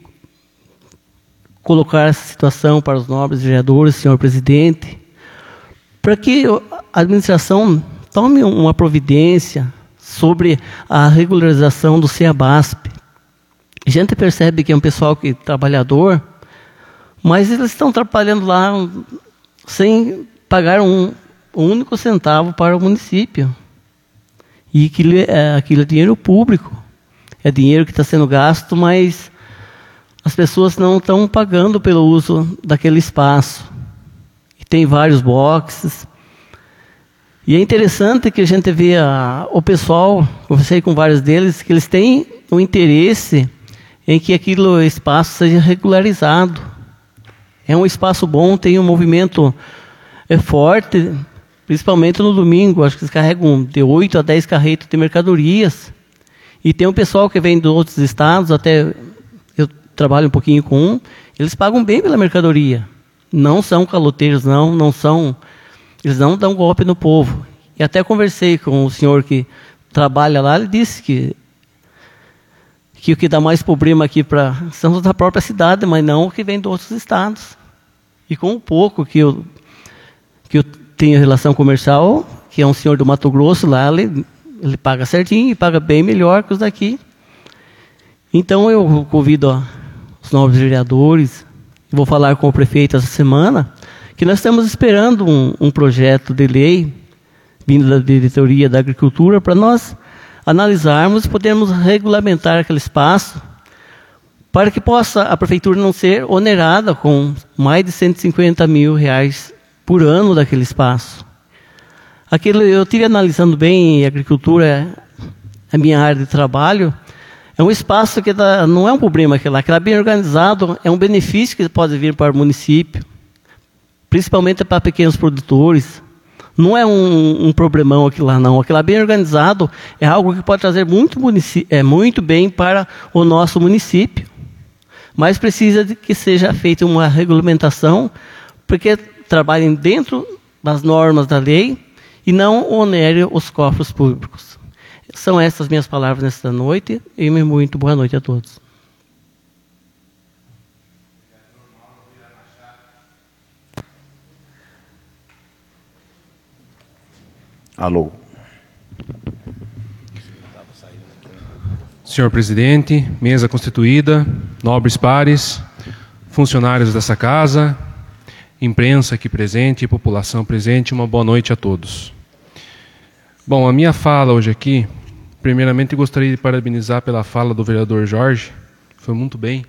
F: colocar essa situação para os nobres vereadores, senhor presidente, para que a administração tome uma providência sobre a regularização do CEABASP. A gente percebe que é um pessoal trabalhador, mas eles estão trabalhando lá sem pagar um único centavo para o município. E aquilo é dinheiro público. É dinheiro que está sendo gasto, mas as pessoas não estão pagando pelo uso daquele espaço. E tem vários boxes. E é interessante que a gente vê o pessoal, conversei com vários deles, que eles têm um interesse em que aquele espaço seja regularizado. É um espaço bom, tem um movimento forte, principalmente no domingo. Acho que eles carregam de 8 a 10 carretas de mercadorias. E tem um pessoal que vem de outros estados, até eu trabalho um pouquinho com um, eles pagam bem pela mercadoria. Não são caloteiros, eles não dão golpe no povo. E até conversei com o senhor que trabalha lá, ele disse que o que dá mais problema aqui são da própria cidade, mas não o que vem de outros estados. E com o pouco que eu tenho relação comercial, que é um senhor do Mato Grosso, lá ele paga certinho e paga bem melhor que os daqui. Então eu convido os novos vereadores, vou falar com o prefeito essa semana, que nós estamos esperando um projeto de lei vindo da Diretoria da Agricultura para nós analisarmos e podermos regulamentar aquele espaço para que possa a prefeitura não ser onerada com mais de R$150 mil por ano daquele espaço. Eu estive analisando bem, a agricultura a minha área de trabalho, é um espaço que não é um problema aquilo lá, bem organizado, é um benefício que pode vir para o município, principalmente para pequenos produtores. Não é um problemão aquilo lá, não. Aquilo lá bem organizado é algo que pode trazer muito bem para o nosso município. Mas precisa de que seja feita uma regulamentação, porque trabalhem dentro das normas da lei e não onere os cofres públicos. São essas minhas palavras nesta noite e muito boa noite a todos.
A: Alô.
G: Senhor presidente, mesa constituída, nobres pares, funcionários dessa casa, imprensa aqui presente e população presente, uma boa noite a todos. Bom, a minha fala hoje aqui, primeiramente gostaria de parabenizar pela fala do vereador Jorge, foi muito bem,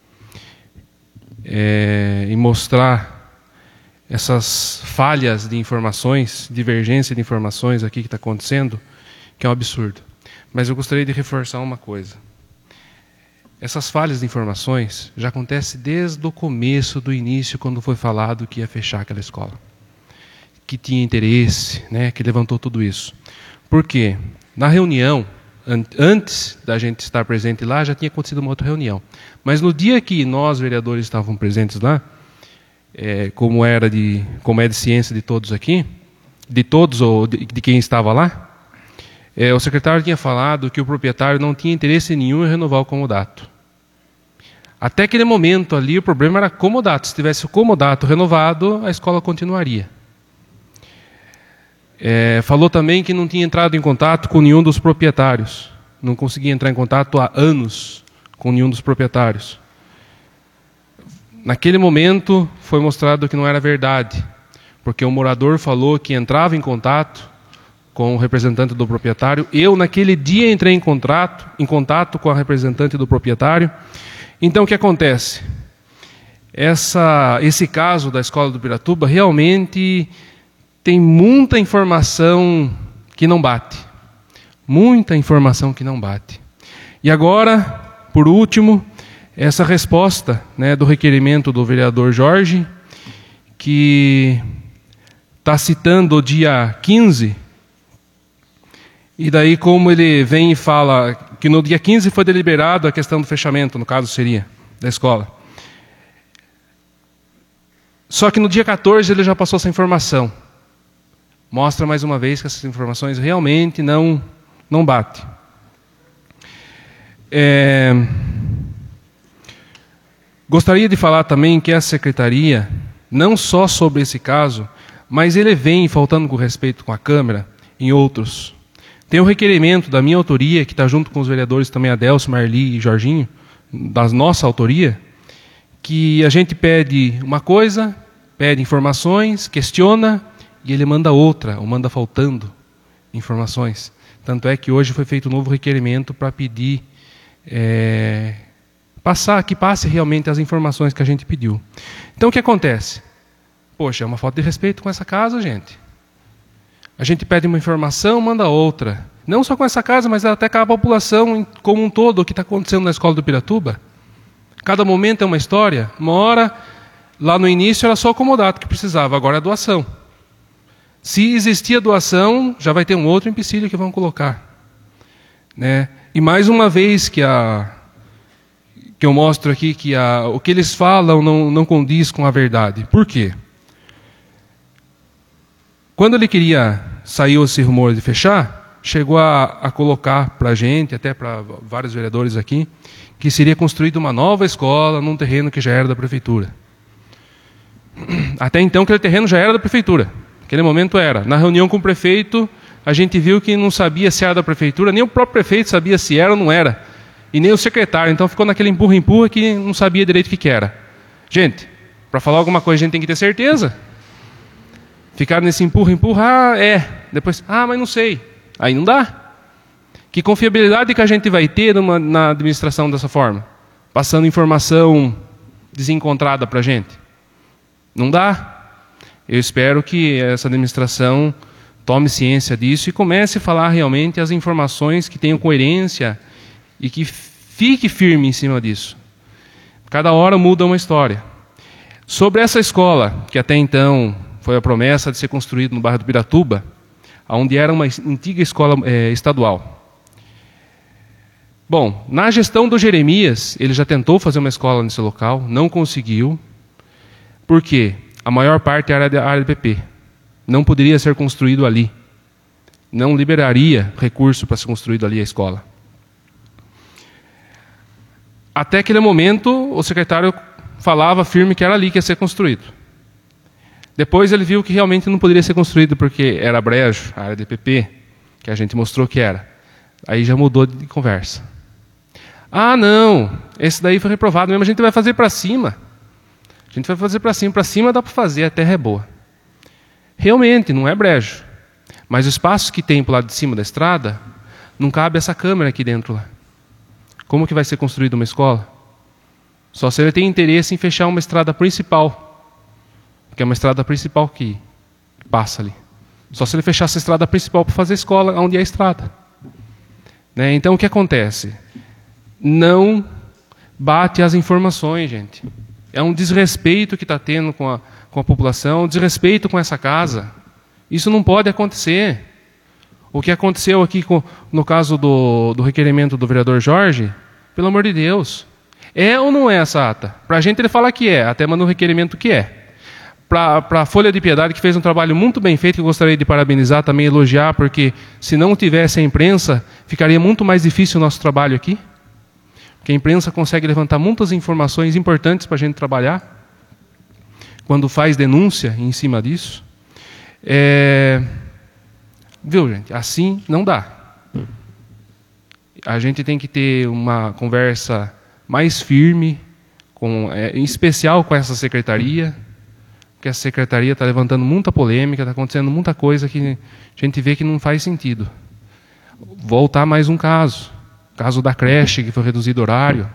G: e mostrar essas falhas de informações, divergência de informações aqui que está acontecendo, que é um absurdo. Mas eu gostaria de reforçar uma coisa. Essas falhas de informações já acontecem desde o começo, do início, quando foi falado que ia fechar aquela escola. Que tinha interesse, né, que levantou tudo isso. Por quê? Na reunião, antes da gente estar presente lá, já tinha acontecido uma outra reunião. Mas no dia que nós, vereadores, estavam presentes lá, como é de ciência de todos aqui, de todos ou de quem estava lá, o secretário tinha falado que o proprietário não tinha interesse nenhum em renovar o comodato. Até aquele momento ali, o problema era comodato. Se tivesse o comodato renovado, a escola continuaria. Falou também que não tinha entrado em contato com nenhum dos proprietários. Não conseguia entrar em contato há anos com nenhum dos proprietários. Naquele momento, foi mostrado que não era verdade, porque o morador falou que entrava em contato com o representante do proprietário. Eu, naquele dia, entrei em contato com a representante do proprietário. Então, o que acontece? Esse caso da escola do Piratuba realmente tem muita informação que não bate. Muita informação que não bate. E agora, por último, essa resposta, né, do requerimento do vereador Jorge, que está citando o dia 15, e daí como ele vem e fala que no dia 15 foi deliberado a questão do fechamento, no caso seria, da escola. Só que no dia 14 ele já passou essa informação. Mostra mais uma vez que essas informações realmente não batem. Gostaria de falar também que a secretaria, não só sobre esse caso, mas ele vem faltando com respeito com a Câmara em outros. Tem um requerimento da minha autoria, que está junto com os vereadores também, Adelso, Marli e Jorginho, da nossa autoria, que a gente pede uma coisa, pede informações, questiona, e ele manda outra, ou manda faltando informações. Tanto é que hoje foi feito um novo requerimento para pedir que passe realmente as informações que a gente pediu. Então o que acontece? Poxa, é uma falta de respeito com essa casa, gente. A gente pede uma informação, manda outra. Não só com essa casa, mas até com a população como um todo, o que está acontecendo na escola do Piratuba. Cada momento é uma história. Uma hora, lá no início, era só o comodato que precisava, agora é doação. Se existia doação, já vai ter um outro empecilho que vão colocar. Né? E mais uma vez que eu mostro aqui que o que eles falam não condiz com a verdade. Por quê? Quando ele saiu esse rumor de fechar, chegou a colocar para a gente, até para vários vereadores aqui, que seria construída uma nova escola num terreno que já era da prefeitura. Até então, aquele terreno já era da prefeitura. Naquele momento era. Na reunião com o prefeito, a gente viu que não sabia se era da prefeitura, nem o próprio prefeito sabia se era ou não era, e nem o secretário. Então ficou naquele empurra-empurra que não sabia direito o que era. Gente, para falar alguma coisa a gente tem que ter certeza. Ficar nesse empurra-empurra, depois, mas não sei. Aí não dá. Que confiabilidade que a gente vai ter na administração dessa forma? Passando informação desencontrada para a gente? Não dá. Eu espero que essa administração tome ciência disso e comece a falar realmente as informações que tenham coerência e que fique firme em cima disso. Cada hora muda uma história. Sobre essa escola, que até então foi a promessa de ser construída no bairro do Piratuba, onde era uma antiga escola estadual. Bom, na gestão do Jeremias, ele já tentou fazer uma escola nesse local, não conseguiu. Por quê? A maior parte era da área do PP. Não poderia ser construído ali. Não liberaria recurso para ser construído ali a escola. Até aquele momento, o secretário falava firme que era ali que ia ser construído. Depois ele viu que realmente não poderia ser construído porque era brejo, a área do PP, que a gente mostrou que era. Aí já mudou de conversa. Ah, não, esse daí foi reprovado mesmo, a gente vai fazer para cima. A gente vai fazer para cima dá para fazer, a terra é boa. Realmente, não é brejo. Mas o espaço que tem para o lado de cima da estrada, não cabe essa câmera aqui dentro lá. Como que vai ser construída uma escola? Só se ele tem interesse em fechar uma estrada principal. Porque é uma estrada principal que passa ali. Só se ele fechasse a estrada principal para fazer escola onde é a estrada. Né? Então, o que acontece? Não bate as informações, gente. É um desrespeito que está tendo com a população, um desrespeito com essa casa. Isso não pode acontecer. O que aconteceu aqui no caso do requerimento do vereador Jorge, pelo amor de Deus, é ou não é essa ata? Para a gente ele fala que é, até manda um requerimento que é. Para a Folha de Piedade, que fez um trabalho muito bem feito, que eu gostaria de parabenizar, também elogiar, porque se não tivesse a imprensa, ficaria muito mais difícil o nosso trabalho aqui. Porque a imprensa consegue levantar muitas informações importantes para a gente trabalhar, quando faz denúncia em cima disso. Viu, gente? Assim não dá. A gente tem que ter uma conversa mais firme, em especial com essa secretaria, porque essa secretaria está levantando muita polêmica, está acontecendo muita coisa que a gente vê que não faz sentido. Voltar mais um caso. Caso da creche, que foi reduzido o horário.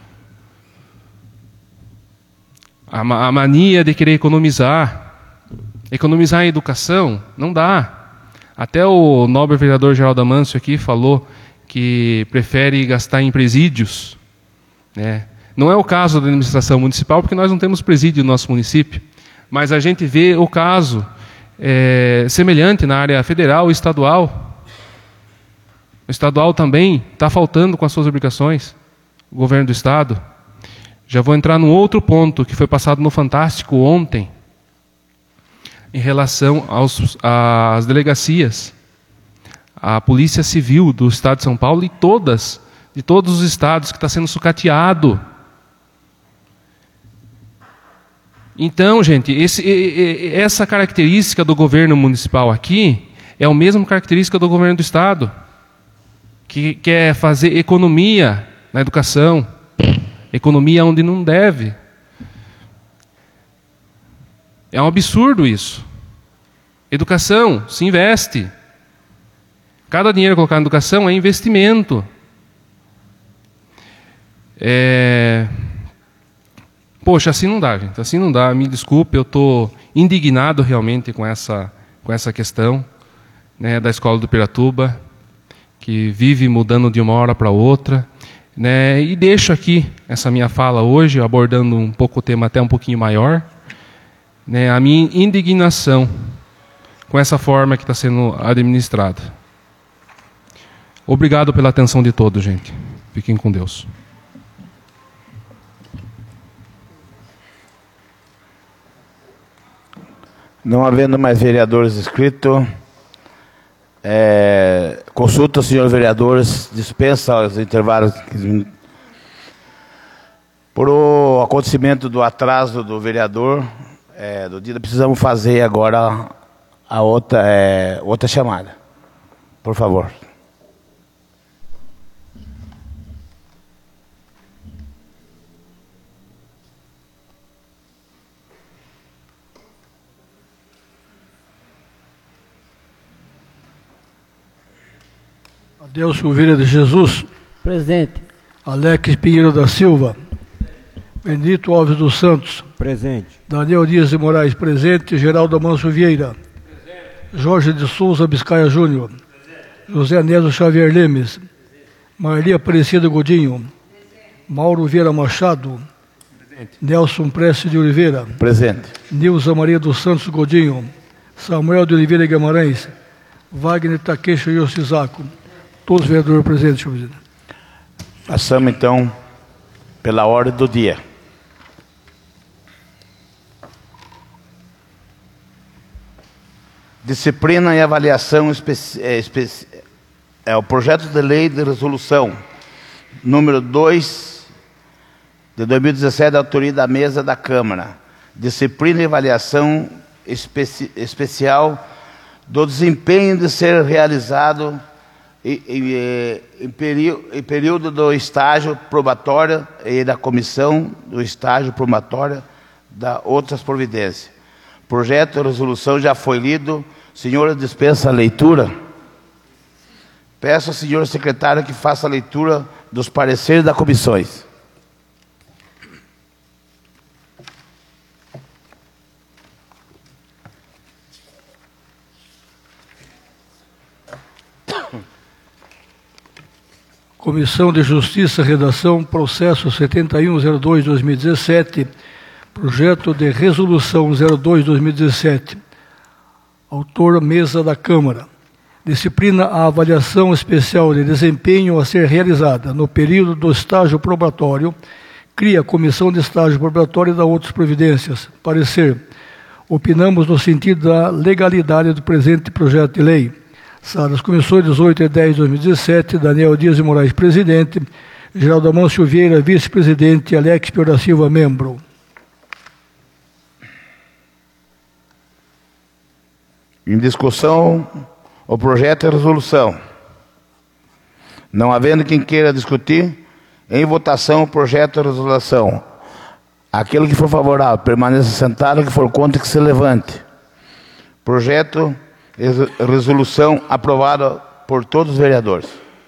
G: A mania de querer economizar. Economizar em educação, não dá. Até o nobre vereador Geraldo Amâncio aqui falou que prefere gastar em presídios. Né? Não é o caso da administração municipal, porque nós não temos presídio no nosso município. Mas a gente vê o caso semelhante na área federal e estadual. O estadual também está faltando com as suas obrigações, o governo do estado. Já vou entrar num outro ponto que foi passado no Fantástico ontem, em relação às delegacias. A Polícia Civil do estado de São Paulo e de todos os estados que está sendo sucateado. Então, gente, essa característica do governo municipal aqui é a mesma característica do governo do estado, que quer fazer economia na educação, economia onde não deve. É um absurdo isso. Educação, se investe. Cada dinheiro colocado na educação é investimento. Poxa, assim não dá, gente. Assim não dá. Me desculpe, eu estou indignado realmente com essa questão, né, da escola do Piratuba, que vive mudando de uma hora para outra, né? E deixo aqui essa minha fala hoje, abordando um pouco o tema até um pouquinho maior, né? A minha indignação com essa forma que está sendo administrada. Obrigado pela atenção de todos, gente. Fiquem com Deus.
A: Não havendo mais vereadores inscritos, consulta, senhores vereadores, dispensa os intervalos. Por o acontecimento do atraso do vereador, do dia, precisamos fazer agora a outra chamada. Por favor.
B: Adeus Silveira de Jesus.
H: Presente.
B: Alex Pinheiro da Silva. Benedito Alves dos Santos.
H: Presente.
B: Daniel Dias de Moraes, presente. Geraldo Amanso Vieira. Presente. Jorge de Souza Biscaia Júnior, José Nésio Xavier Lemes, Maria Aparecida Godinho, Mauro Vieira Machado, Nelson Prestes de Oliveira,
A: Presente.
B: Nilza Maria dos Santos Godinho, Samuel de Oliveira Guimarães, Wagner Takeshi Yoshizaku, todos os vereadores presentes, senhor presidente.
A: Passamos então pela ordem do dia. Disciplina e avaliação o projeto de lei de resolução número 2 de 2017, da autoria da mesa da Câmara. Disciplina e avaliação especial do desempenho de ser realizado em período do estágio probatório e da comissão do estágio probatório da outras providências. Projeto de resolução já foi lido. Senhora, dispensa a leitura. Peço ao senhor secretário que faça a leitura dos pareceres das comissões.
B: Comissão de Justiça, redação, processo 7102-2017, projeto de resolução 02-2017, autor, mesa da Câmara. Disciplina a avaliação especial de desempenho a ser realizada no período do estágio probatório, cria a comissão de estágio probatório e dá outras providências. Parecer, opinamos no sentido da legalidade do presente projeto de lei. Sala das Comissões 18 e 10 de 2017, Daniel Dias de Moraes, presidente, Geraldo Amâncio Vieira, vice-presidente, Alex Pior da Silva, membro.
A: Em discussão, o projeto de resolução. Não havendo quem queira discutir, em votação o projeto de resolução. Aquele que for favorável, permaneça sentado, que for contra, que se levante. Projeto resolução aprovada por todos os vereadores.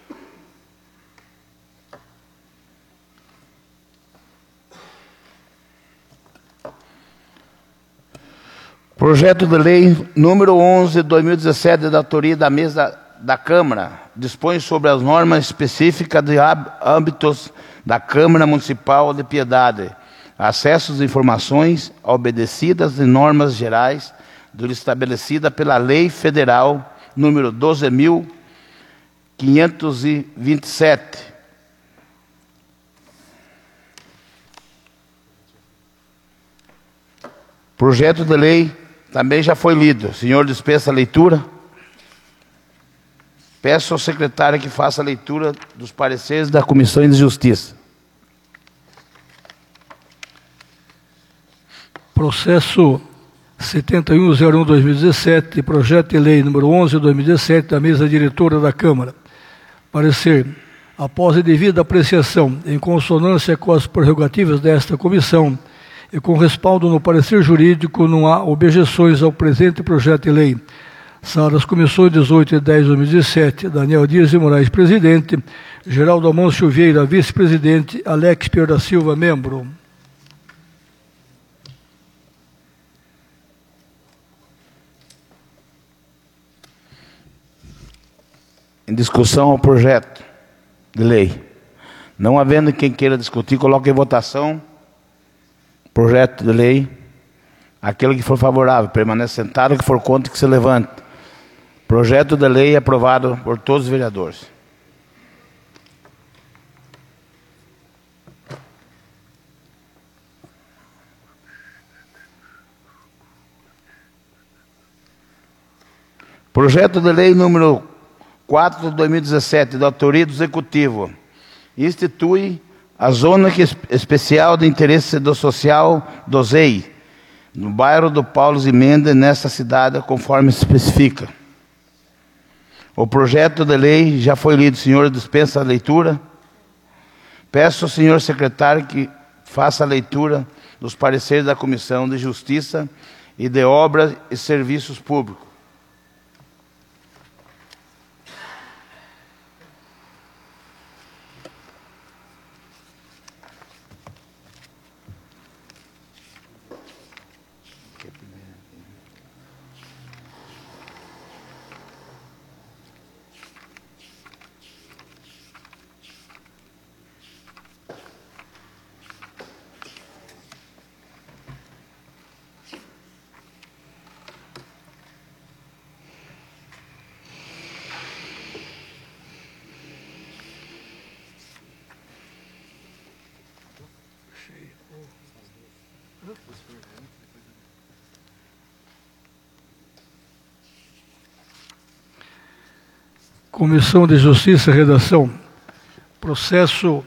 A: Projeto de lei número 11 de 2017, da autoria da mesa da Câmara, dispõe sobre as normas específicas de âmbitos da Câmara Municipal de Piedade, acesso às informações obedecidas em normas gerais estabelecida pela Lei Federal número 12.527. Projeto de lei também já foi lido. O senhor dispensa a leitura? Peço ao secretário que faça a leitura dos pareceres da Comissão de Justiça.
B: Processo 7101-2017, projeto de lei número 11 de 2017, da mesa diretora da Câmara. Parecer, após a devida apreciação, em consonância com as prerrogativas desta comissão e com respaldo no parecer jurídico, não há objeções ao presente projeto de lei. Sala das Comissões 18 e 10 de 2017, Daniel Dias de Moraes, presidente, Geraldo Amâncio Vieira, vice-presidente, Alex Pior da Silva, membro.
A: Em discussão ao projeto de lei. Não havendo quem queira discutir, coloque em votação o projeto de lei. Aquele que for favorável, permaneça sentado, que for contra, que se levante. Projeto de lei aprovado por todos os vereadores. Projeto de lei número 4 de 2017, da autoria do Executivo, institui a Zona Especial de Interesse Social do ZEI, no bairro do Paulo Zimenda, nesta cidade, conforme se especifica. O projeto de lei já foi lido. O senhor dispensa a leitura? Peço ao senhor secretário que faça a leitura dos pareceres da Comissão de Justiça e de Obras e Serviços Públicos.
B: Comissão de Justiça e Redação. Processo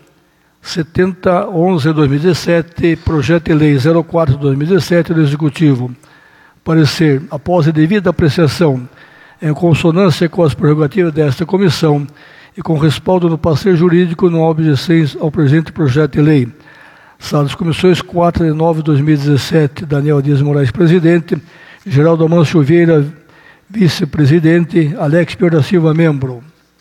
B: 7011-2017, Projeto de Lei 04-2017 do Executivo. Parecer, após a devida apreciação, em consonância com as prerrogativas desta comissão e com respaldo no parecer jurídico, não há objeções ao presente projeto de lei. Sala das Comissões 4 de 9 de 2017, Daniel Dias Moraes, presidente, Geraldo Amâncio Vieira, vice-presidente, Alex Pior da Silva, membro.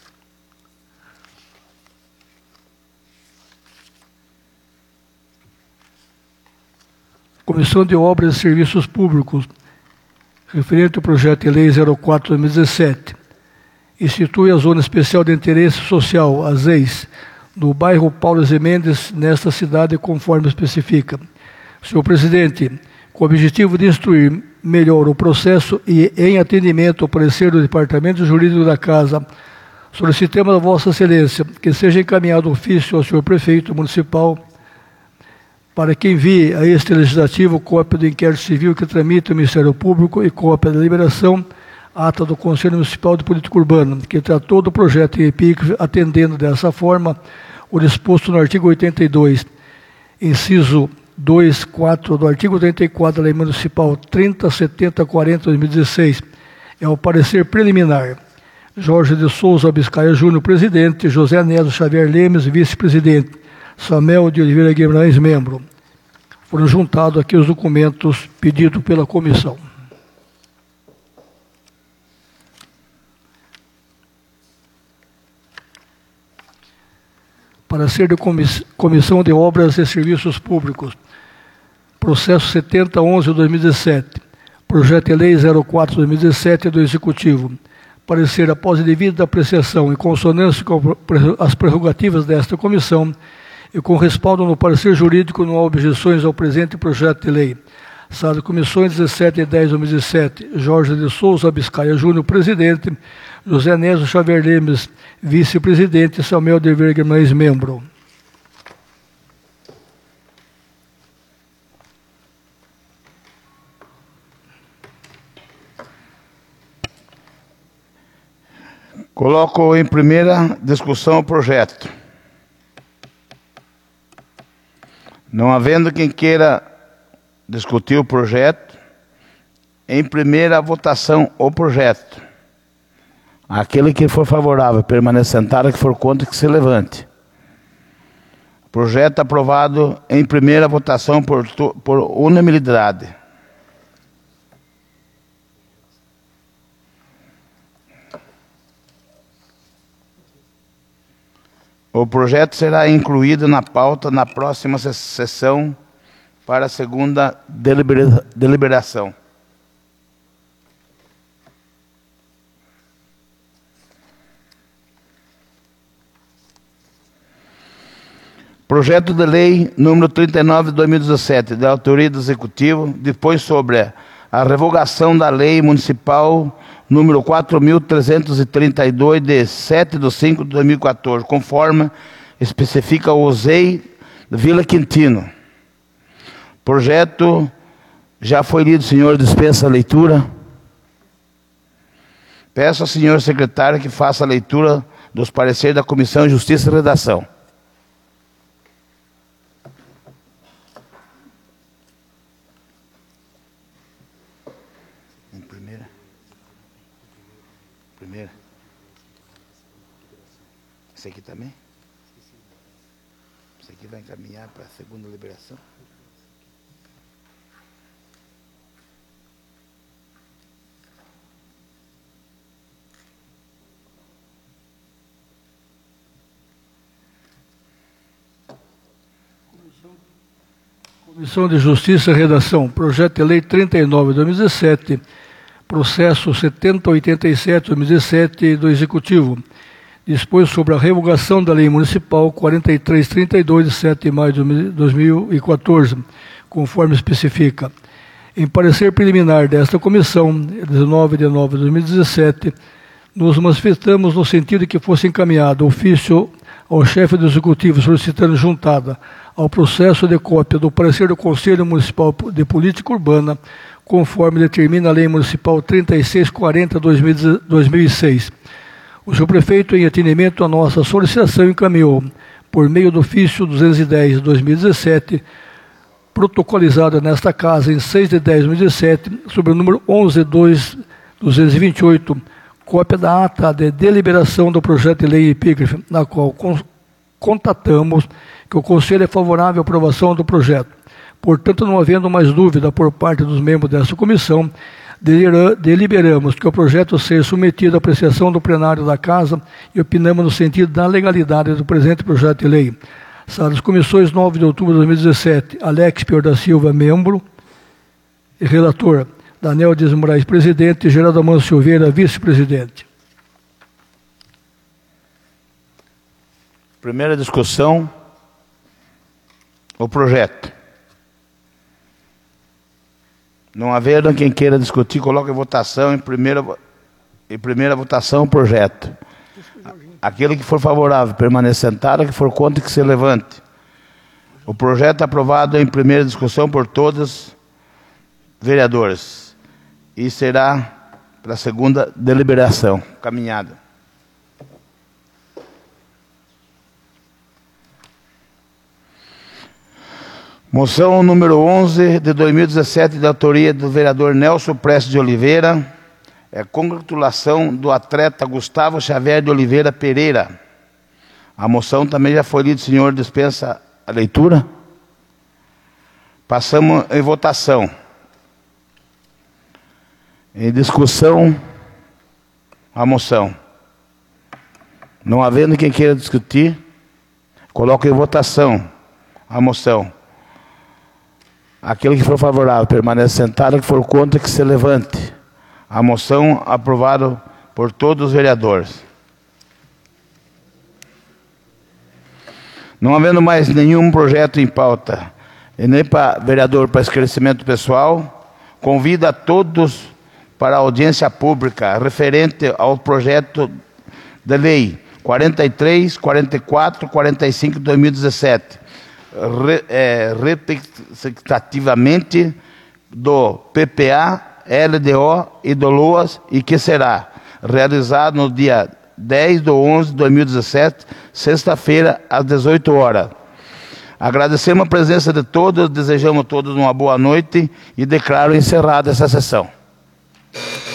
B: Comissão de Obras e Serviços Públicos, referente ao projeto de lei 04/2017, institui a Zona Especial de Interesse Social, a ZEIS, no bairro Paulo Zé Mendes, nesta cidade, conforme especifica. Senhor presidente, com o objetivo de instruir melhor o processo e em atendimento ao parecer do Departamento Jurídico da Casa, solicitamos a Vossa Excelência que seja encaminhado ofício ao senhor prefeito municipal para que envie a este legislativo cópia do inquérito civil que tramita o Ministério Público e cópia da deliberação, ata do Conselho Municipal de Política Urbana, que tratou do projeto em epígrafe, atendendo dessa forma o disposto no artigo 82, inciso 2, 4 do artigo 34 da Lei Municipal 3070/40/2016. É o parecer preliminar. Jorge de Souza Abiscaia Júnior, presidente, José Anécio Xavier Lemes, vice-presidente, Samuel de Oliveira Guimarães, membro. Foram juntados aqui os documentos pedidos pela comissão. Parecer de Comissão de Obras e Serviços Públicos. Processo 7011/2017. Projeto de Lei 04/2017 do Executivo. Parecer, após a devida apreciação em consonância com as prerrogativas desta comissão e com respaldo no parecer jurídico, não há objeções ao presente projeto de lei. Sala de Comissões 17/10/2017, Jorge de Souza Abiscaia Júnior, presidente, José Anécio Xavier Lemes, vice-presidente, Samuel de Oliveira Guimarães, membro.
A: Coloco em primeira discussão o projeto. Não havendo quem queira discutir o projeto, em primeira votação o projeto. Aquele que for favorável permaneça sentado, que for contra, que se levante. Projeto aprovado em primeira votação por unanimidade. O projeto será incluído na pauta na próxima sessão para a segunda deliberação. Projeto de Lei número 39 de 2017, da autoria do Executivo, dispõe sobre a revogação da Lei Municipal número 4.332, de 7/5/2014, conforme especifica o ZEI Vila Quintino. Projeto já foi lido, senhor, dispensa a leitura. Peço ao senhor secretário que faça a leitura dos pareceres da Comissão de Justiça e Redação. Primeira. Esse aqui também? Esse aqui vai encaminhar para a segunda liberação?
B: Comissão de Justiça e Redação. Projeto de Lei 39/2017. Processo 7087/2017 do Executivo. Dispõe sobre a revogação da Lei Municipal 4332, de 7 de maio de 2014, conforme especifica. Em parecer preliminar desta comissão, 19 de nove de 2017, nos manifestamos no sentido de que fosse encaminhado ofício ao chefe do Executivo solicitando juntada ao processo de cópia do parecer do Conselho Municipal de Política Urbana, conforme determina a Lei Municipal 3640/2006. O senhor prefeito, em atendimento à nossa solicitação, encaminhou, por meio do ofício 210/2017, protocolizado nesta casa em 6 de 10 de 2017, sob o número 11.228, cópia da ata de deliberação do projeto de lei epígrafe, na qual constatamos que o Conselho é favorável à aprovação do projeto. Portanto, não havendo mais dúvida por parte dos membros desta comissão, deliberamos que o projeto seja submetido à apreciação do plenário da Casa e opinamos no sentido da legalidade do presente projeto de lei. Sala das Comissões, 9 de outubro de 2017, Alex Pior da Silva, membro e relator. Daniel Dias Moraes, presidente, e Geraldo Amâncio Silveira, vice-presidente.
A: Primeira discussão, o projeto. Não havendo quem queira discutir, coloque em votação, em primeira votação, o projeto. Aquele que for favorável, permaneça sentado, que for contra, que se levante. O projeto é aprovado em primeira discussão por todos os vereadores. E será para a segunda deliberação, caminhada. Moção número 11 de 2017, de autoria do vereador Nelson Prestes de Oliveira, é congratulação do atleta Gustavo Xavier de Oliveira Pereira. A moção também já foi lida, o senhor dispensa a leitura? Passamos em votação. Em discussão, a moção. Não havendo quem queira discutir, coloque em votação a moção. Aquele que for favorável, permanece sentado, que for contra, que se levante. A moção aprovada por todos os vereadores. Não havendo mais nenhum projeto em pauta, e nem para vereador para esclarecimento pessoal, convido a todos para a audiência pública referente ao projeto de lei 43, 44, 45 de 2017, respectivamente do PPA, LDO e do LOAS, e que será realizado no dia 10/11/2017, sexta-feira, às 18 horas. Agradecemos a presença de todos, desejamos a todos uma boa noite e declaro encerrada essa sessão.